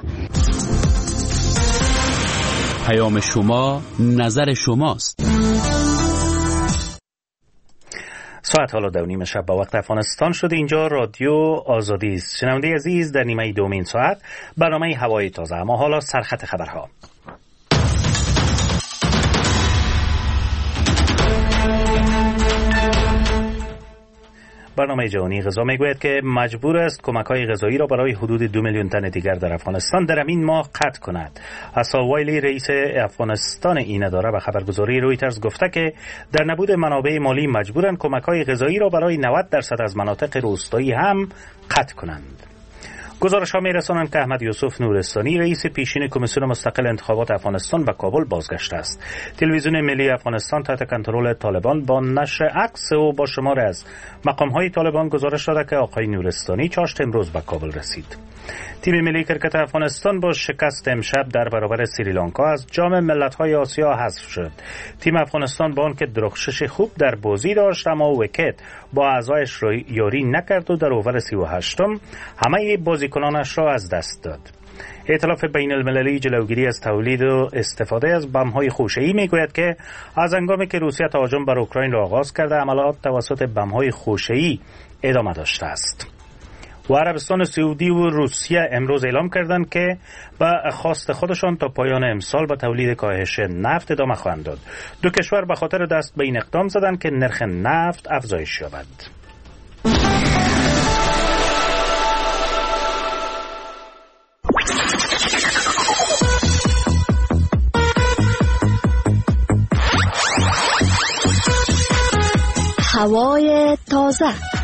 پیام شما، نظر شماست. ساعت حالا 2:30 شب با وقت افغانستان شد. اینجا رادیو آزادی است. شنونده عزیز، در نیمه دومین ساعت برنامه هوای تازه. اما حالا سرخط خبرها. برنامه جهانی غذا میگوید که مجبور است کمک‌های غذایی را برای حدود 2 میلیون تن دیگر در افغانستان در همین ماه قطع کند. حسن وایلی رئیس افغانستان این اداره به خبرگزاری رویترز گفته که در نبود منابع مالی مجبورند کمک‌های غذایی را برای 90% از مناطق روستایی هم قطع کنند. گزارش‌ها می‌رسانند که احمد یوسف نورستانی رئیس پیشین کمیسیون مستقل انتخابات افغانستان به کابل بازگشته است. تلویزیون ملی افغانستان تحت کنترل طالبان با نشر عکس او با شمار از مقام‌های طالبان گزارش داده که آقای نورستانی چاشت امروز به کابل رسید. تیم ملی کرکت افغانستان با شکست امشب در برابر سریلانکا از جام ملت‌های آسیا حذف شد. تیم افغانستان با آنکه درخشش خوب در بازی داشت اما ویکت با اعضایش یاری نکرد و در اوور 38م همه بازیکنانش را از دست داد. ائتلاف بین المللی جلوگیری از تولید و استفاده از بم‌های خوشه‌ای میگوید که از هنگامی که روسیه تهاجم بر اوکراین را آغاز کرده عملیات توسط بم‌های خوشه‌ای ادامه داشته است. و عربستان سعودی و روسیه امروز اعلام کردند که به خواست خودشان تا پایان امسال به تولید کاهش نفت ادامه خواهند داد. دو کشور به خاطر دست به این اقدام زدند که نرخ نفت افزایش یابد. هوای تازه.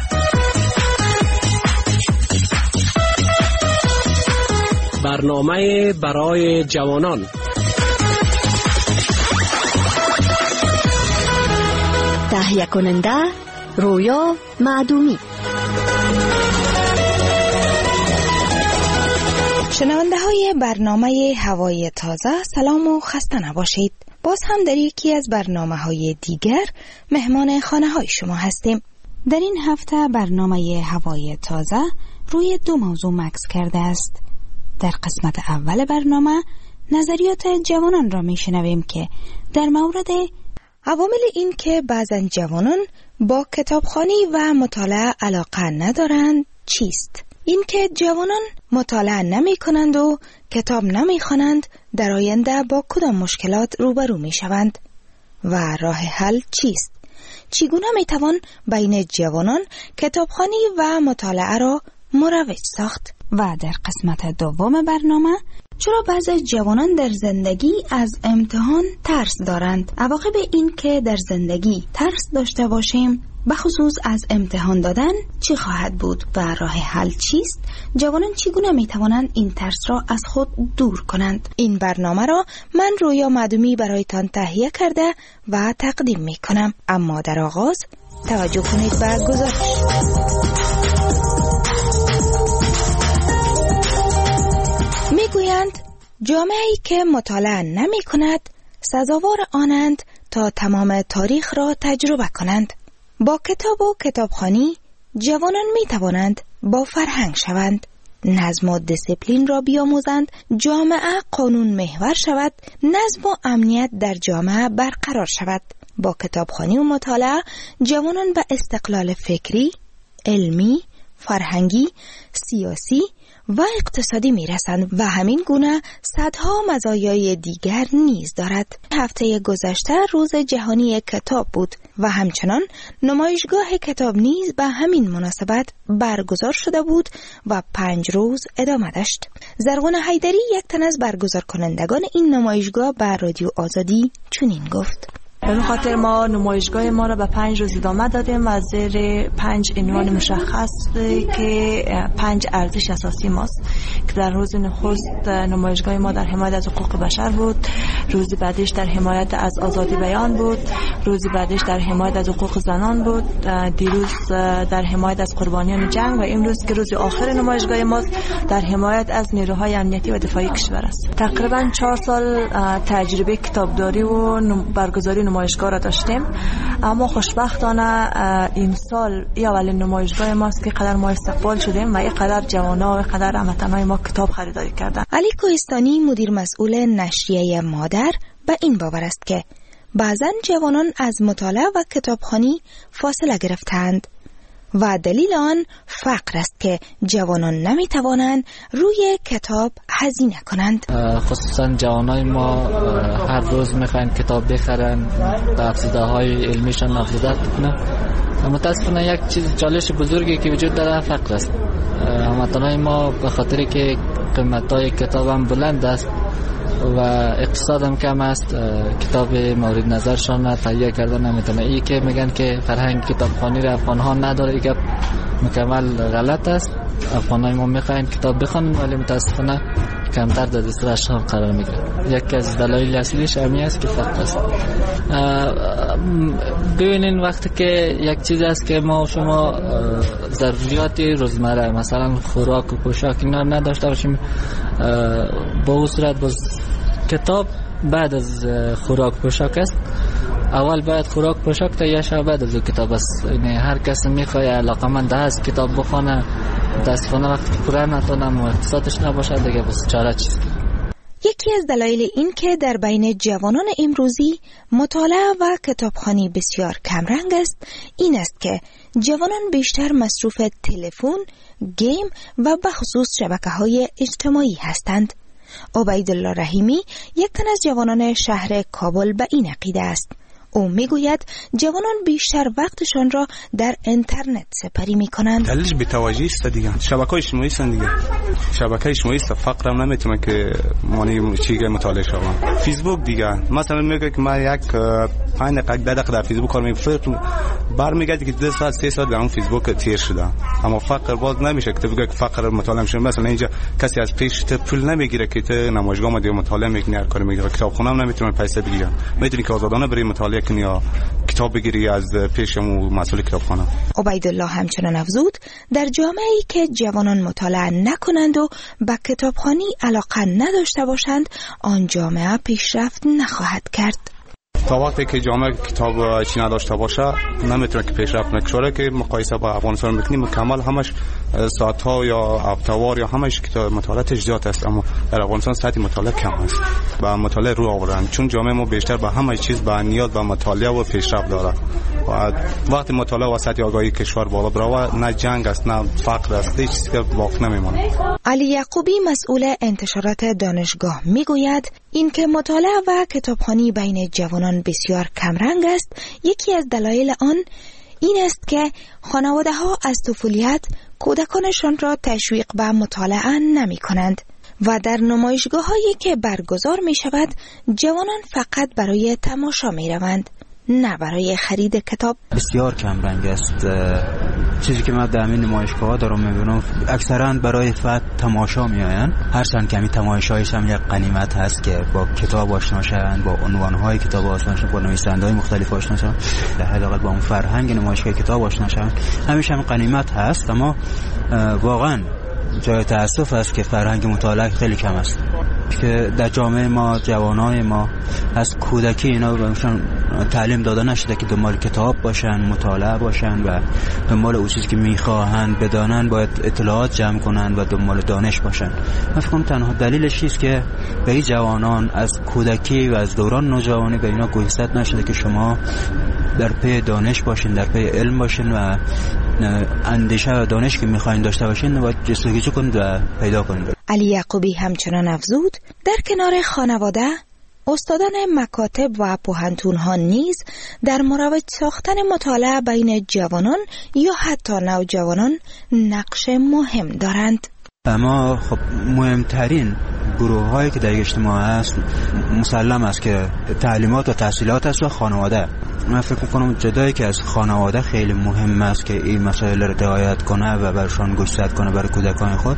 برنامه برای جوانان. تهیه کننده رویا معدومی. شنونده های برنامه هوای تازه، سلام و خسته نباشید. باز هم در یکی از برنامه های دیگر مهمان خانه های شما هستیم. در این هفته برنامه هوای تازه روی دو موضوع مکس کرده است. در قسمت اول برنامه نظریات جوانان را میشنویم که در مورد عوامل این که بعضن جوانان با کتابخوانی و مطالعه علاقه ندارند چیست؟ این که جوانان مطالعه نمی کنند و کتاب نمی خوانند در آینده با کدام مشکلات روبرو می شوند و راه حل چیست؟ چگونه می توان بین جوانان کتابخوانی و مطالعه را مروج ساخت؟ و در قسمت دوم برنامه چرا بعضی جوانان در زندگی از امتحان ترس دارند؟ عواقب این که در زندگی ترس داشته باشیم به خصوص از امتحان دادن چی خواهد بود و راه حل چیست؟ جوانان چگونه می توانند این ترس را از خود دور کنند؟ این برنامه را من رویا معدومی برایتان تهیه کرده و تقدیم می کنم. اما در آغاز توجه کنید به گزارش. میگویند جامعه‌ای که مطالعه نمی کند سزاوار آنند تا تمام تاریخ را تجربه کنند. با کتاب و کتابخوانی جوانان می توانند با فرهنگ شوند، نظم و دیسیپلین را بیاموزند، جامعه قانون محور شود، نظم و امنیت در جامعه برقرار شود. با کتابخوانی و مطالعه جوانان به استقلال فکری، علمی، فرهنگی، سیاسی و اقتصادی میرسند و همین گونه صدها مزایای دیگر نیز دارد. هفته گذشته روز جهانی کتاب بود و همچنان نمایشگاه کتاب نیز به همین مناسبت برگزار شده بود و 5 روز ادامه داشت. زرغون حیدری یک تن از برگزار کنندگان این نمایشگاه به رادیو آزادی چنین گفت: به خاطر ما نمایشگاه ما را به 5 روز ادامه دادیم و زیر 5 عنوان مشخص که 5 ارزش اساسی ماست که در روز نخست نمایشگاه ما در حمایت از حقوق بشر بود، روز بعدش در حمایت از آزادی بیان بود، روز بعدش در حمایت از حقوق زنان بود، دیروز در حمایت از قربانیان جنگ و امروز که روز آخر نمایشگاه ما در حمایت از نیروهای امنیتی و دفاعی کشور است. تقریبا 4 سال تجربه کتابداری و برگزاری نمایشگاه را داشتیم، اما خوشبختانه این سال اولین نمایشگاه ماست که قدر ما استقبال شدیم و اینقدر جوانا و قدر هموطنان ما کتاب خریداری کردن. علی کوهستانی مدیر مسئول نشریه مادر به این باور است که بعضن جوانان از مطالعه و کتابخوانی فاصله گرفتند و دلیل آن فقر است که جوانان نمیتوانند روی کتاب هزینه کنند. خصوصا جوانای ما هر روز میخواین کتاب بخرن، افزوده های علمیشان افزوده کنن. متاسفانه یک چیز چالش بزرگی که وجود داره فقر است. هموطنای ما به خاطر که قیمت‌های کتاب هم بلند است و اقتصاد هم کم است، کتاب مورد نظرشان تهیه کردن نمیتونه. ای که میگن که فرهنگ کتابخوانی را افغان ها نداره، این مکمل غلط است. افغانای ما میخواین کتاب بخونن ولی متاسفانه کمتر در دسترسشان قرار میگیره. یکی از دلایل اصلیش همین است که فقر است. ببینین وقتی که یک چیز است که ما شما ضروریات روزمره مثلا خوراک و پوشاک اینا نداشته باشیم، با اون صورت باز کتاب بعد از خوراک پوشاک است. اول باید خوراک پوشاک تهیه شود، بعد از کتاب است. یعنی هر کس میخواد علاقمند است کتاب بخونه، متاسفانه وقتی که پوره نتونم و اقتصادش نباشه دیگه بس چاره چیست. یکی از دلایل این که در بین جوانان امروزی مطالعه و کتابخوانی بسیار کمرنگ است این است که جوانان بیشتر مصروف تلفن، گیم و به خصوص شبکه‌های اجتماعی هستند. عبیدالله رحیمی یک تن از جوانان شهر کابل به این عقیده است. او میگوید جوانان بیشتر وقتشان را در اینترنت سپری میکنند. دلیلش بی‌توجهی است دیگه. شبکه‌های اجتماعی است دیگه. شبکه اجتماعی است، فقر هم نمیتونه که معنی چیزی مطالعه شوم. فیسبوک دیگه مثلا میگه که ما یک 5 دقیقه 10 دقیقه در فیسبوک کار میکنم، برمیگردی که 2 ساعت 3 ساعت در اون فیسبوک تیر شده. اما فقر باز نمیشه که بگه که فقر مطالعه میشه. مثلا اینجا کسی از پیش پول نمیگیره که تو نمایشگاه ما دیگه مطالعه میکنی، هر کاری میگیره. کتابخونه هم نمیتونه پیسه بگیره. میتونی که آزادانه بری مطالعه کنی یا کتاب بگیری از پیشمون مسئول کتابخانه. عبیدالله همچنان افزود در جامعه‌ای که جوانان مطالعه نکنند و به کتابخوانی علاقه نداشته باشند، آن جامعه پیشرفت نخواهد کرد. تا وقتی که جامعه کتاب چی نداشته باشه نمیتونه که پیشرفت نکنه. که مقایسه با افغانستان میکنیم کامل همش ساعت‌ها یا هفته‌وار یا همش کتاب مطالعه زیاد است، اما در افغانستان سطح مطالعه کم است. با مطالعه رو آوردن چون جامعه ما بیشتر به همه چیز با نیاز به مطالعه و پیشرفت داره. و وقتی مطالعه و سطح آگاهی کشور بالا بره نه جنگ است نه فقر است، هیچ چیزی که باقی نمیمونه. علی یعقوبی مسئول انتشارات دانشگاه میگوید اینکه مطالعه و کتابخوانی بین جوانان بسیار کمرنگ است، یکی از دلایل آن این است که خانواده‌ها از طفولیت کودکانشان را تشویق به مطالعه نمی کنند و در نمایشگاه‌هایی که برگزار می شود جوانان فقط برای تماشا می روند، نه برای خرید کتاب. بسیار کم رنگ است. چیزی که من در این نمایشگاه دارم میبینم اکثرا برای فقط تماشا میآیند. هرچند کمی تماشایش هم یک غنیمت هست که با کتاب آشنا شوند، با عنوان‌های کتاب آشنا شوند، با نویسنده‌های مختلف آشنا شوند، در حقیقت با اون فرهنگ نمایشگاه کتاب آشنا شوند. همیشه هم غنیمت هست، اما واقعا جای تأسف است که فرهنگ مطالعه خیلی کم است. که در جامعه ما جوانای ما از کودکی اینا بهشون تعلیم داده نشده که دنبال کتاب باشن، مطالعه باشن و دنبال اون چیزی که میخواهند بدانن باید اطلاعات جمع کنن و دنبال دانش باشن. من فکر کنم تنها دلیلش چیست که به این جوانان از کودکی و از دوران نوجوانی به اینا گوشزد نشده که شما در پی دانش باشین، در پی علم باشین و اندیشه و دانش که میخواین داشته باشین باید جستجو کنید و پیدا کنید. علی یعقوبی همچنان افزود در کنار خانواده استادان مکاتب و پوهنتون‌ها نیز در مروج ساختن مطالعه بین جوانان یا حتی نوجوانان نقش مهم دارند. اما خب مهمترین گروه هایی که در اجتماع هست مسلم است که تعلیمات و تحصیلات است و خانواده. من فکر میکنم جدایی که از خانواده خیلی مهم است که این مسائل رو رعایت کنه و برشان گوشزد کنه برای کودکان خود.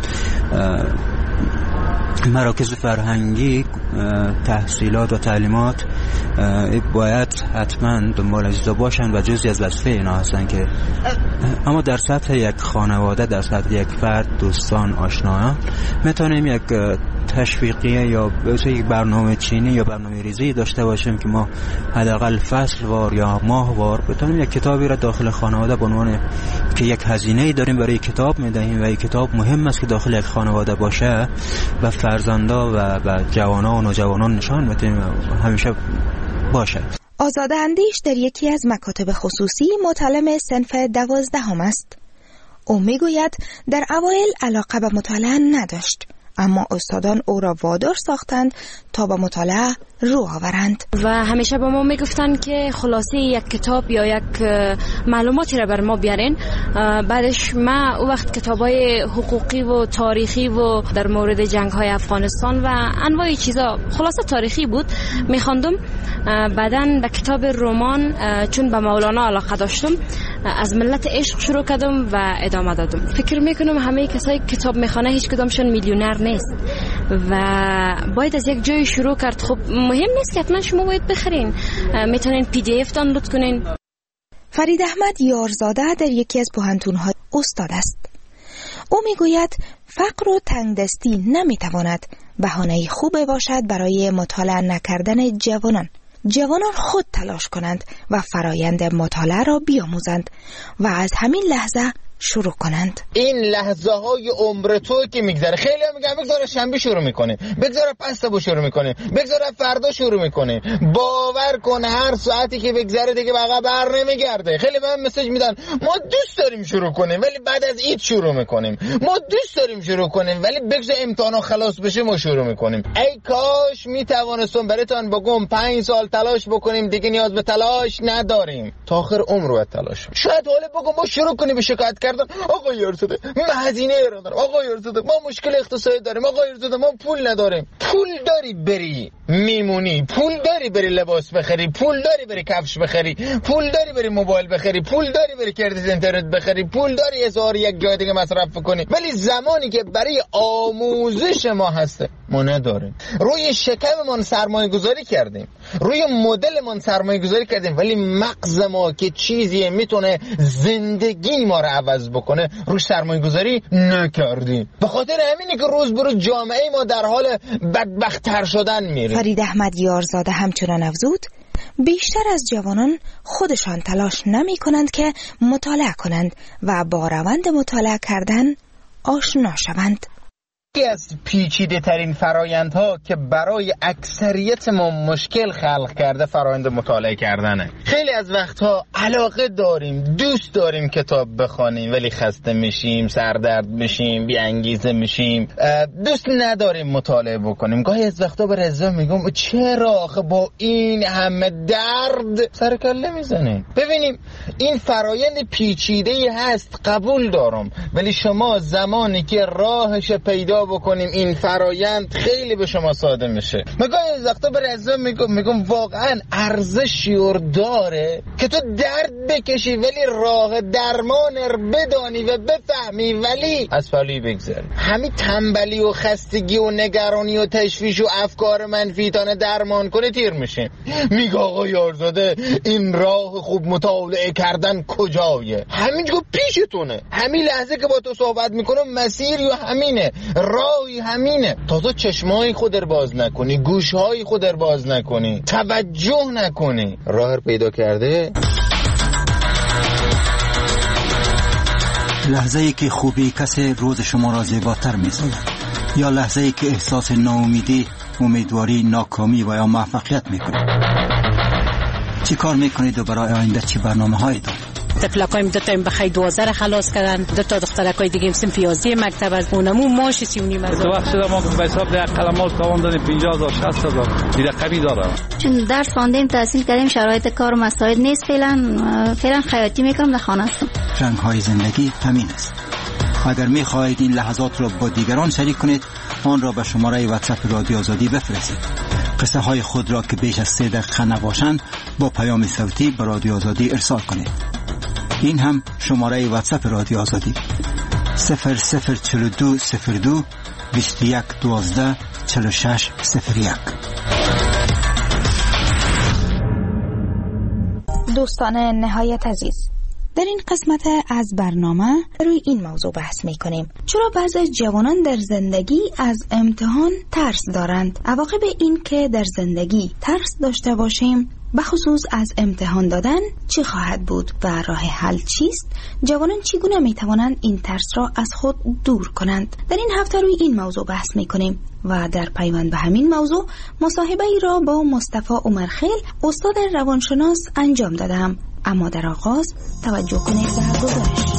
مراکز فرهنگی تحصیلات و تعلیمات باید حتما دنبال از باشن و جزئی از وظیفه اینا هستن که اما در سطح یک خانواده، در سطح یک فرد، دوستان، آشنایان میتونیم یک تشویقیه یا یک برنامه چینی یا برنامه ریزی داشته باشیم که ما حداقل فصل وار یا ماه وار بتونیم یک کتابی را داخل خانواده به عنوان که یک هزینه‌ای داریم برای کتاب میدهیم و یک کتاب مهم است که داخل یک خانواده باشه و فرزندا و جوانان و نوجوانان نشان بدیم همیشه باشه. آزاده اندیش در یکی از مکاتب خصوصی متعلم صنف 12 است. او میگوید در اوایل علاقه به مطالعه نداشت، اما استادان او را وادار ساختند تا به مطالعه رو آورند و همیشه به ما میگفتن که خلاصه یک کتاب یا یک معلوماتی را بر ما بیارین. بعدش ما او وقت کتابای حقوقی و تاریخی و در مورد جنگ‌های افغانستان و انواع چیزا خلاصه تاریخی بود میخواندم. بعدن به کتاب رمان چون به مولانا علاقه داشتم از ملت عشق شروع کردم و ادامه دادم. فکر میکنم همه کسایی کتاب میخونه هیچ کدامشون میلیونر نیست و باید از یک جای شروع کرد. خب مهم نیست که حتما شما باید بخرین، میتونین PDF دانلود کنین. فرید احمد یارزاده در یکی از پوهنتون‌های استاد است. او میگوید فقر و تنگدستی نمیتواند بهانه خوبی باشد برای مطالعه نکردن جوانان. جوانان خود تلاش کنند و فرایند مطالعه را بیاموزند و از همین لحظه شروع کنند. این لحظه های عمر تو که میگذره، خیلی هم میگن بگذاره شنبه شروع میکنه، بگذاره پس صبح شروع میکنه، بگذاره فردا شروع میکنه. باور کن هر ساعتی که بگذره دیگه بقا بر نمیگرده. خیلی به من مسیج میدن ما دوست داریم شروع کنیم ولی بعد از عید شروع میکنیم، ما دوست داریم شروع کنیم ولی بگذار امتحانا خلاص بشه ما شروع میکنیم. ای کاش میتوانستم براتون بگم 5 سال تلاش بکنیم دیگه نیاز به تلاش نداریم، تا آخر عمر رو تلاش. شاید حالا بگم ما شروع کنیم به شکایت کردن، آقا یارزاده من هزینه رو دارم، آقا یارزاده ما مشکل اقتصادی داریم، آقا یارزاده ما پول نداریم. پول داری بری میمونی، پول داری بری لباس بخری، پول داری بری کفش بخری، پول داری بری موبایل بخری، پول داری بری کردیت اینترنت بخری، پول داری هزار یک جای دیگه مصرف کنی. ولی زمانی که برای آموزش ما هسته ما نداریم. روی شکممون سرمایه گذاری کردیم، روی مدلمون سرمایه گذاری کردیم، ولی مغز ما که چیزی میتونه زندگی ما رو عوض بکنه روش سرمایه گذاری نکردیم. به خاطر همینه که روز به روز جامعه ما در حال بدبخت‌تر شدن میره. فرید احمد یارزاده همچنان افزود بیشتر از جوانان خودشان تلاش نمی کنند که مطالعه کنند و با روند مطالعه کردن آشنا شوند. یکی از پیچیده ترین فرایندها که برای اکثریت ما مشکل خلق کرده فرایند مطالعه کردنه. خیلی از وقتها علاقه داریم، دوست داریم کتاب بخونیم ولی خسته میشیم، سردرد میشیم، بی انگیزه میشیم، دوست نداریم مطالعه بکنیم. گاهی از وقتا به رضا میگم چرا آخه با این همه درد سر کله میزنیم؟ ببینیم این فرایند پیچیده هست، قبول دارم، ولی شما زمانی که راهش پیدا بکنیم این فرایند خیلی به شما ساده میشه. مگه از وقتا به رضا میگم واقعا ارزشی داره که تو درد بکشی ولی راه درمان بدانی و بفهمی ولی از پلوی بگذاری. همین تنبلی و خستگی و نگرانی و تشویش و افکار منفی تانه درمان کنه تیر میشه. میگه آقا یارزاده این راه خوب مطالعه کردن کجایه؟ همینجا پیشتونه، همین لحظه که با تو صحبت میکنم مسیر یا همینه، راهی همینه. تازه چشمای خود رو باز نکنی، گوشهای خود رو باز نکنی، توجه نکنی، راه رو پیدا کرده. لحظه ای که خوبی کسی روز شما را زیباتر می‌سازد یا لحظه ای که احساس ناامیدی، امیدواری، ناکامی و یا موفقیت می‌کنید. چی کار می‌کنید و برای آینده چی برنامه‌هایی دارید؟ تفلقایم دو تایم بخیر 12 خلاص کردن، دو تا دخترکای دیگه صنف 11 مکتب از اونمو ماش 39 تو وقت شده ما به حساب ده کلمات تواندن 50000 60000 دیگه قبی داره. چون درس خواندیم تحصیل کردیم شرایط کار و مساعد نیست، فعلا خیاطی میکنم در خانه هستم. رنگ‌های زندگی همین است. اگر می خواهید این لحظات را با دیگران شریک کنید، آن را به شماره واتساپ رادیو آزادی بفرستید. قصه های خود را که بیش از 3 دقیقه نباشند با پیام صوتی به رادیو آزادی ارسال کنید. این هم شماره واتساپ رادیو آزادی 004202 21 12 46 01. دوستان نهایت عزیز، در این قسمت از برنامه روی این موضوع بحث می کنیم: چرا بعضی از جوانان در زندگی از امتحان ترس دارند؟ عواقب این که در زندگی ترس داشته باشیم بخصوص از امتحان دادن چی خواهد بود و راه حل چیست؟ جوانان چگونه می توانند این ترس را از خود دور کنند؟ در این هفته روی این موضوع بحث می کنیم و در پیوند به همین موضوع مصاحبه ای را با مصطفی عمرخیل، استاد روانشناس انجام دادم. اما در آغاز توجه کنید به گزارش.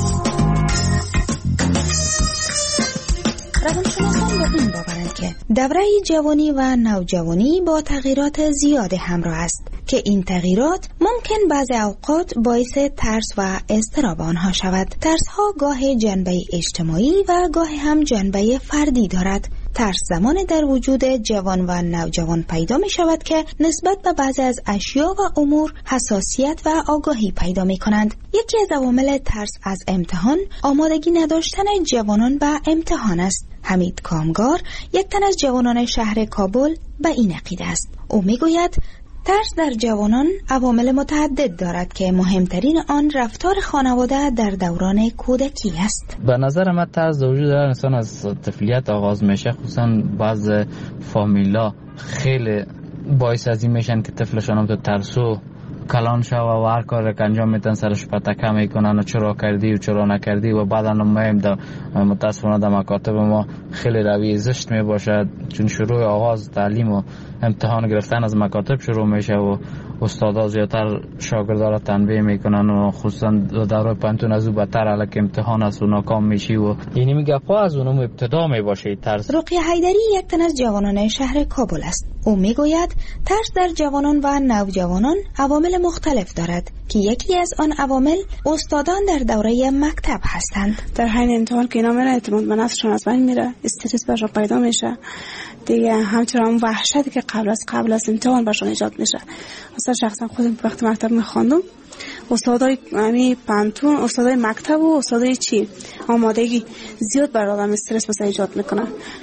روانشناسان به این باورند که دوره جوانی و نوجوانی با تغییرات زیاد همراه است که این تغییرات ممکن بعضی اوقات باعث ترس و اضطراب آنها شود. ترس ها گاه جنبه اجتماعی و گاه هم جنبه فردی دارد. ترس زمان در وجود جوان و نوجوان پیدا می شود که نسبت به بعضی از اشیا و امور حساسیت و آگاهی پیدا می کنند. یکی از عوامل ترس از امتحان آمادگی نداشتن جوانان به امتحان است. حمید کامگار، یک تن از جوانان شهر کابل، به این عقیده است. او می گوید ترس در جوانان عوامل متعدد دارد که مهمترین آن رفتار خانواده در دوران کودکی است. به نظر من ترس در وجود انسان از طفولیت آغاز میشه، خصوصا بعض فامیلا خیلی باعث از این میشن که طفلشان هم تو ترسو کلان شو و هر کار که انجام میدن سرش پتکه میکنن و چرا کردی و چرا نکردی و بعدا مهم متاسفانه در مکاتب ما خیلی روی زشت میباشد، چون شروع آغاز تعلیم و امتحان گرفتن از مکاتب شروع میشه و استادا زیادتر شاگردا را تنبیه میکنن و خصوصا دوره پانتون از او بدتر الک امتحان است و ناکام میشی و یعنی میگه پا از اونم ابتدا میباشه ترس. رقیه حیدری یک تن از جوانان شهر کابل است. او میگوید ترس در جوانان و نوجوانان عوامل مختلف دارد که یکی از آن عوامل استادان در دوره مکتب هستند. در حین امتحان که اینا میره اعتماد به نفسشون از بین میره، استرس برشون پیدا میشه دیگه، همچنان وحشتی که قبل از امتحان برشون ایجاد میشه. مثلا شخصا خودم وقتی مکتب میخواندم، استادای پانتون، استادای مکتب و استادای آمادگی زیاد بر آدم استرس مثلا ایجاد میکنه.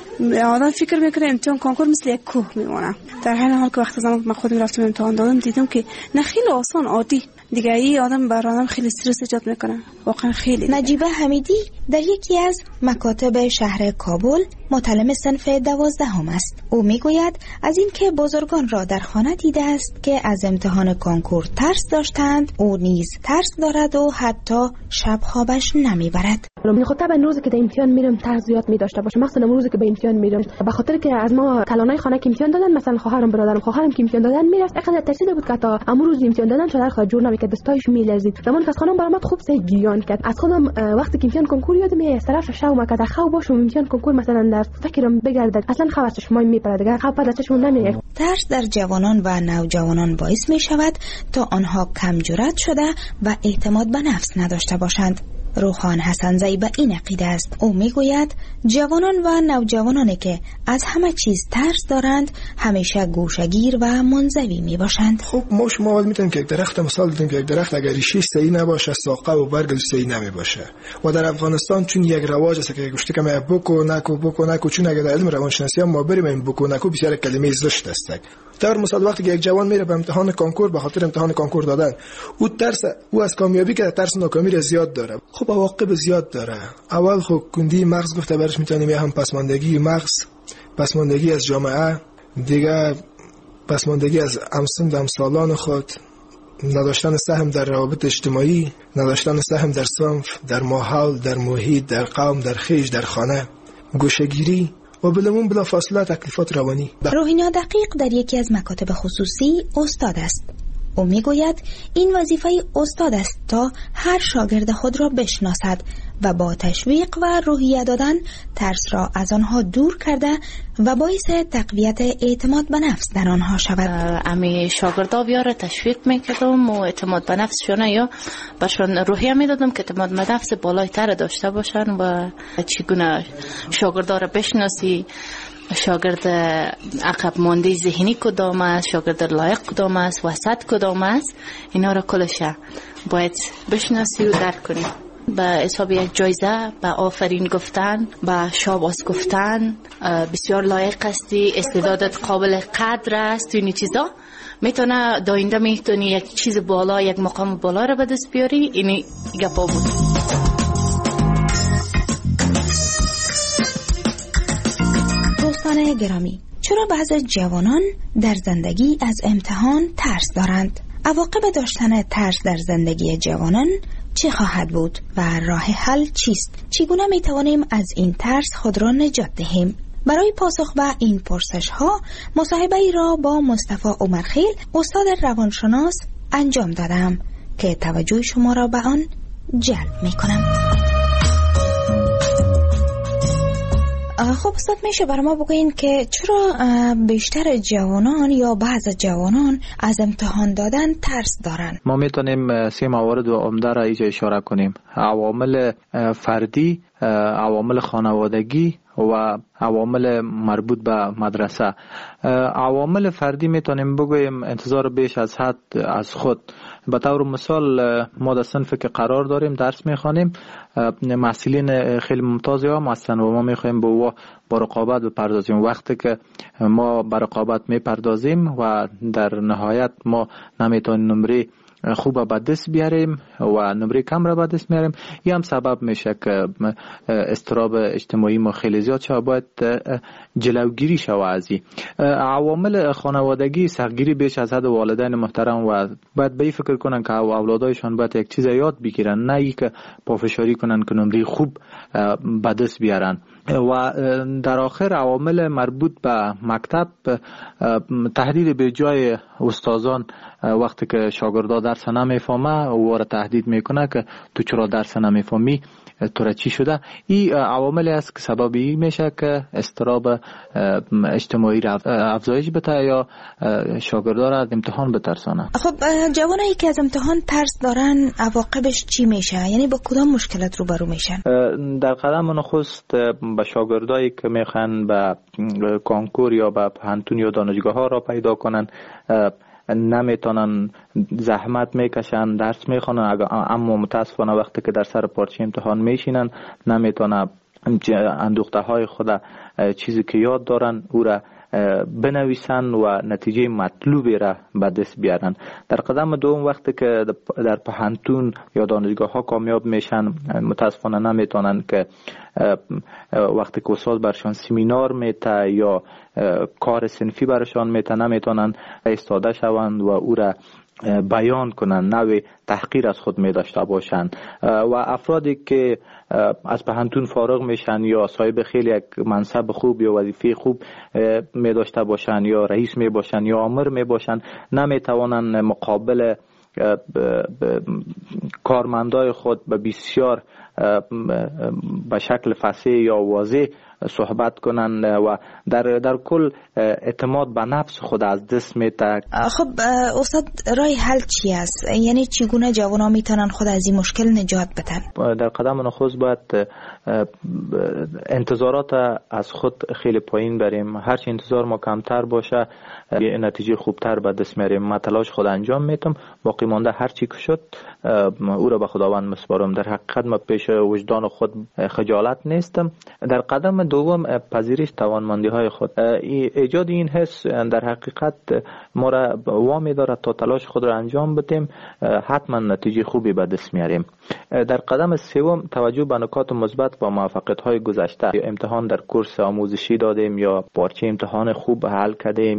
آدم فکر میکنه امتحان کنکور مثل یک کوه میمونه، در حین حال که وقتی من خودم رفتم امتحان دادم دیدم که نه، خیلی آسان عادی دیگه. ای آدم بر آدم خیلی استرس ایجاد میکنه واقعا خیلی. نجیبه حمیدی در یکی از مکاتب شهر کابل متعلم صنف 12 است. او میگوید از این که بزرگان را در خانه دیده است که از امتحان کنکور ترس داشتند، او نیز ترس دارد و حتی شب خوابش نمیبرد. من خود طبعا روزی که در امتحان میرم ترس زیاد می داشته باشه، مثلا روزی که به امتحان میرم به خاطر که از ما کلانای خانه که امتحان دادن، مثلا خواهرم برادرم خواهرم که امتحان دادن میرفت، اخذ ترسیده بود که تا امروز امتحان دادن شده خود جور نمیکرد، دستایش میلرزید. زمان که از خانم برآمد خوب سه گیان کرد. از خودم وقتی که امتحان کنکور یادم میاد از طرف شوم که خو باشم امتحان کنکور مثلا در فکرم بگردد، اصلا خبر چشم میپره دیگه، خبر چشم نمیاد. ترس در جوانان و نوجوانان باعث می شود تا آنها کم جرأت شده و اعتماد به نفس نداشته باشند. روخان حسنزی به این عقیده است. او میگوید جوانان و نوجوانانی که از همه چیز ترس دارند همیشه گوشه‌گیر و منزوی میباشند. خب ما شما اول میتونیم که یک درخت مثال بزنیم که یک درخت اگر ریشش صحیح نباشه ساقه و برگش صحیح نمیباشه. و در افغانستان چون یک رواج است که گفته که ما بکو نکو چون اگر در علم روانشناسی ما بریم این بکو نکو بسیار کلمه زشت است. در مثال وقتی که یک جوان میره به امتحان کنکور به خاطر امتحان کنکور دادن، او از کامیابی که ترس ناکامی را زیاد داره. خب عواقب زیاد داره. اول خب کندی مغز گفته برش میتونیم یا هم پسماندگی مغز، پسماندگی از جامعه، دیگه پسماندگی از همسالان خود، نداشتن سهم در روابط اجتماعی، نداشتن سهم در صنف، در ماحول، در محیط، در قوم، در خیش، در خانه، گوشه‌گیری و بلا فاصله تکلیفات روانی. روحینا دقیق در یکی از مکاتب خصوصی استاد است. او میگوید این وظیفه استاد است تا هر شاگرد خود را بشناسد و با تشویق و روحیه دادن ترس را از آنها دور کرده و باعث تقویت اعتماد به نفس در آنها شود. امی شاگردا بیاره تشویق میکردم و اعتماد به نفسشون یا برشون روحیه میدادم که اعتماد به نفس بالایتر داشته باشن و چگونه شاگردا را بشناسی، شاگرد عقب مانده ذهنی کدام است، شاگرد لایق کدام است، وسط کدام است، اینا را کلش باید بشناسی و درک کنی. به حساب یک جایزه، به آفرین گفتن، به شاباس گفتن، بسیار لایق هستی، استعدادت قابل قدر است، اینی چیزا میتونه داینده میتونی یک چیز بالا، یک مقام بالا را به دست بیاری. اینی گپا بود. دوستان گرامی، چرا بعضی جوانان در زندگی از امتحان ترس دارند؟ عواقب داشتن ترس در زندگی جوانان چه خواهد بود و راه حل چیست؟ چگونه می توانیم از این ترس خود را نجات دهیم؟ برای پاسخ به این پرسش ها مصاحبه ای را با مصطفی عمرخیل، استاد روانشناس انجام دادم که توجه شما را به آن جلب می کنم. خب استاد، میشه برای ما بگوین که چرا بیشتر جوانان یا بعض جوانان از امتحان دادن ترس دارن؟ ما میتونیم 3 موارد عمده را اینجا اشاره کنیم: عوامل فردی، عوامل خانوادگی و عوامل مربوط به مدرسه. عوامل فردی میتونیم بگویم انتظار بیش از حد از خود. به طور مثال ما در صنفی که قرار داریم درس میخوانیم، محصلین خیلی ممتازی هم هستن و ما میخوایم با رقابت بپردازیم. وقتی که ما به رقابت میپردازیم و در نهایت ما نمیتونیم نمره خوب به دست بیاریم و نمره کم را به دست میاریم، این هم سبب میشه که اضطراب اجتماعی ما خیلی زیاد شده. باید جلوگیری شود از این. عوامل خانوادگی، سختگیری بیش از حد والدین محترم و باید به این فکر کنن که اولادایشان باید یک چیز یاد بگیرن، نه ای که پافشاری کنن که نمره خوب به دست بیارن. و در آخر عوامل مربوط به مکتب، تهدید به جای استادان وقتی که شاگردا درس نمیفهمه او را تهدید میکنه که تو چرا درس نمیفهمی، تو را چی شده. این عواملی است که سبب این میشه که اضطراب اجتماعی را افزایش بده یا شاگردا را از امتحان بترسانه. خب جوانایی که از امتحان ترس دارن عواقبش چی میشه؟ یعنی با کدام مشکلات روبرو میشن؟ در قدم نخست به شاگردایی که میخوان به کنکور یا به پانتون یا دانشگاه ها را پیدا کنن، نمیتونن، زحمت میکشن، درس میخونن، اما متاسفانه وقتی که در سر پارچه امتحان میشینن نمیتونن اندوخته های خود چیزی که یاد دارن او را بنویسن و نتیجه مطلوبی را به دست بیارن. در قدم دوم وقتی که در پانتون یا دانشگاه ها کامیاب میشن، متاسفانه نمیتونن که وقتی که استاد برشان سمینار میته یا کار صنفی برشان میته نمیتونن ایستاده شوند و او را بیان کنن، نوع تحقیر از خود می داشته باشند. و افرادی که از پانتون فارغ میشن یا صاحب خیلی یک منصب خوب یا وظیفه خوب می داشته باشند یا رئیس می باشند یا آمر می باشند، نمی توانند مقابل کارمندای خود به بسیار به شکل فصیح یا واضح صحبت کنند و در کل اعتماد به نفس خود از دست میده. خب استاد، راه حل چی است؟ یعنی چگونه جوانان میتونن خود از این مشکل نجات بدن؟ در قدم نخست باید انتظارات از خود خیلی پایین بریم. هرچی انتظار ما کمتر باشه نتیجه خوبتر به دست میاریم. ما تلاش خود انجام میتم، باقی مانده هر چی که شد او را به خداوند مسپارم. در حقیقت ما پیش وجدان خود خجالت نیستم. در قدم دوم پذیرش توانمندی های خود. ایجاد این حس در حقیقت ما را وامی دارد تا تلاش خود را انجام بدیم، حتما نتیجه خوبی به دست میاریم. در قدم سوم توجه به نکات مثبت و موفقیت های گذشته. امتحان در کورس آموزشی دادیم یا پارچه امتحان خوب حل کردیم یا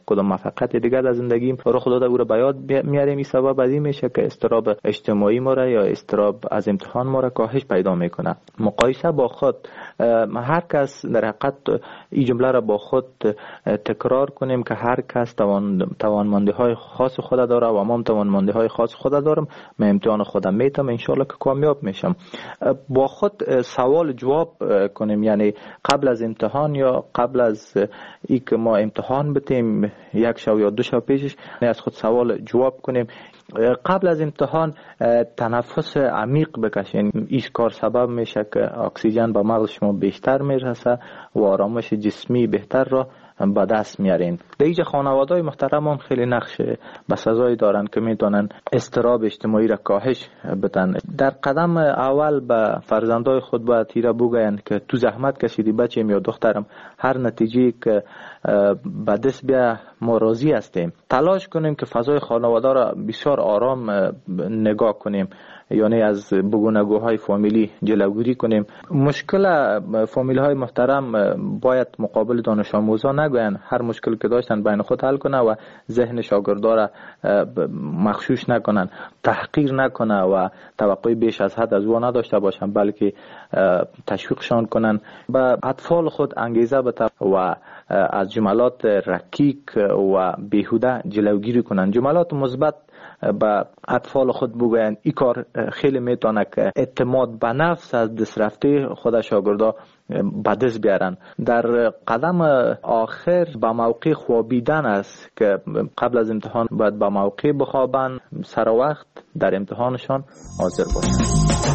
کدام موفقیت دیگه در زندگیم رخ داده او را به یاد میاریم. این سبب از این میشه که اضطراب اجتماعی ما را یا اضطراب از امتحان ما را کاهش پیدا میکنه. مقایسه با خود، هر کس در حقیقت این جمله را با خود تکرار کنیم که هر کس توانمندی های خاص خود داره و ما توانمندی های خاص خود دارم. من امتحان خودم میتم، ان شاء الله که کامیاب میشم. با خود سوال جواب کنیم، یعنی قبل از امتحان یا قبل از ای که ما امتحان بتیم یک شب یا دو شب پیشش از خود سوال جواب کنیم. قبل از امتحان تنفس عمیق بکشین. این کار سبب میشه که اکسیژن به مغز شما بیشتر میرسه و آرامش جسمی بهتر را به دست میارین. در اینجا خانواده‌های محترم خیلی نقش بسزایی دارن که میتونن اضطراب اجتماعی را کاهش بدن. در قدم اول به فرزندای خود باید تیره بگوین که تو زحمت کشیدی بچه‌م یا دخترم، هر نتیجه که به دست بیا ما راضی هستیم. تلاش کنیم که فضای خانواده را بسیار آرام نگاه کنیم، یعنی از بگونگوهای فامیلی جلوگیری کنیم. مشکل فامیلی های محترم باید مقابل دانش آموزان نگوین، هر مشکل که داشتن بین خود حل کنه و ذهن شاگردا را مغشوش نکنن، تحقیر نکنه و توقع بیش از حد از او نداشته باشن، بلکه تشویقشان کنن، به اطفال خود انگیزه بده و از جملات رکیک و بیهوده جلوگیری کنن. جملات مثبت به اطفال خود بگوین. این کار خیلی میتونه که اعتماد به نفس از دست رفته خود شاگردا به دست بیارن. در قدم آخر به موقع خوابیدن است که قبل از امتحان باید به موقع بخوابن، سر وقت در امتحانشان حاضر باشن.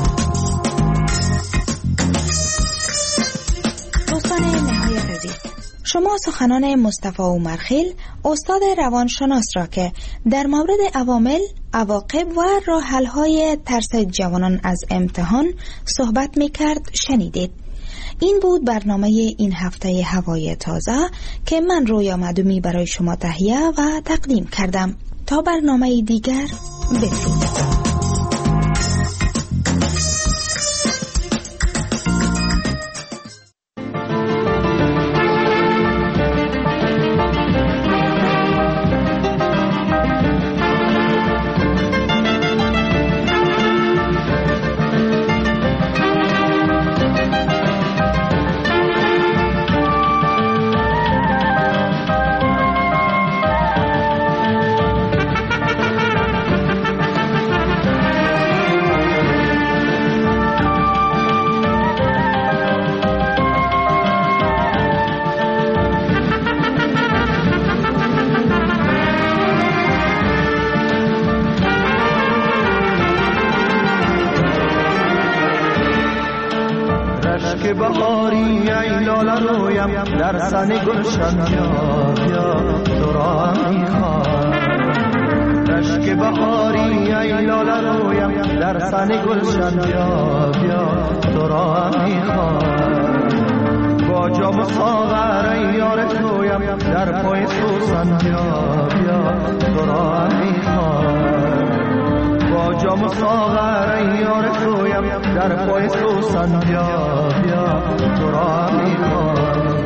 دوستان نهایت عزیز، شما سخنان مصطفی عمرخیل استاد روانشناس را که در مورد عوامل، عواقب و راه حل‌های ترس جوانان از امتحان صحبت می‌کرد شنیدید. این بود برنامه این هفته هوای تازه که من رویا معدومی برای شما تهیه و تقدیم کردم. تا برنامه دیگر، بدرود. در سن گلشن بیا تو را میخوام، رشک بهاری ای لاله رویم در سن گلشن بیا تو را میخوام، با جام ساغر ای یار تویم در پای سوسن بیا تو را میخوام، با جام ساغر ای یار تویم در پای سوسن بیا تو را میخوام.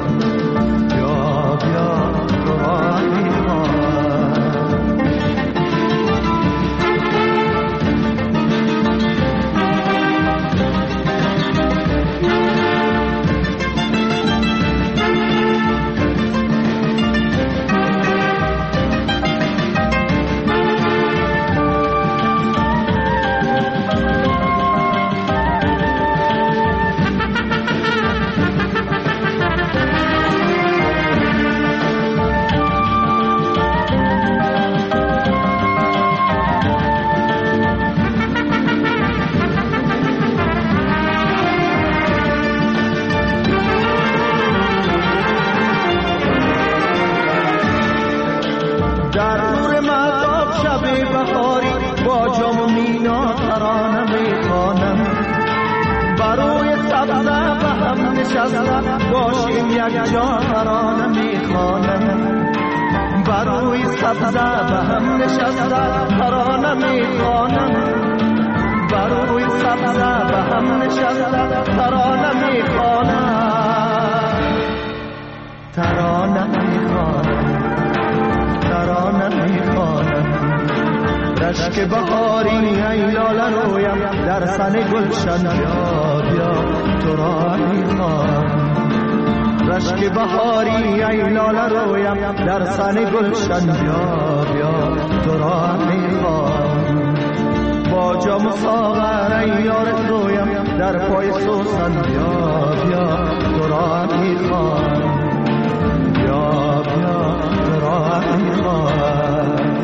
باشیم یک جا ترانه میخوانم، بر روی سبزه به هم نشسته ترانه میخوانم، بر روی سبزه به هم نشسته ترانه میخوانم، ترانه میخوانم. ترانه میخوانم. رشک بهاری ای لاله رویم در سن گلشن، بیا بیا تو را میخوانم. رشک بهاری ای لاله رویم در سن گلشن، بیا بیا تو را میخوانم. با جام ساغر ای یار رویم در پای سوسن، بیا بیا تو را میخوانم. بیا بیا تو را میخوانم.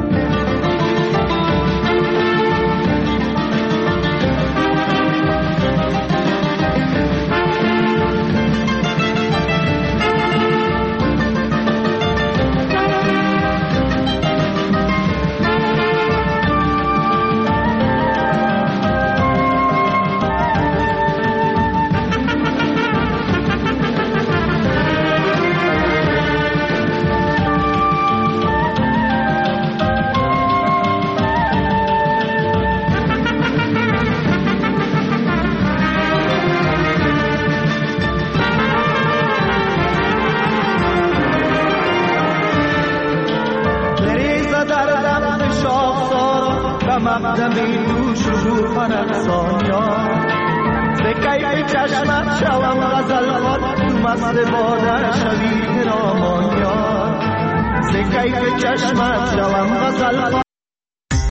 مقدمی دوش رو پرستان یار، به کیف چشمت شوم غزل خوار، تو مست باده شوی رامان یار. به کیف چشمت شوم غزل خوار،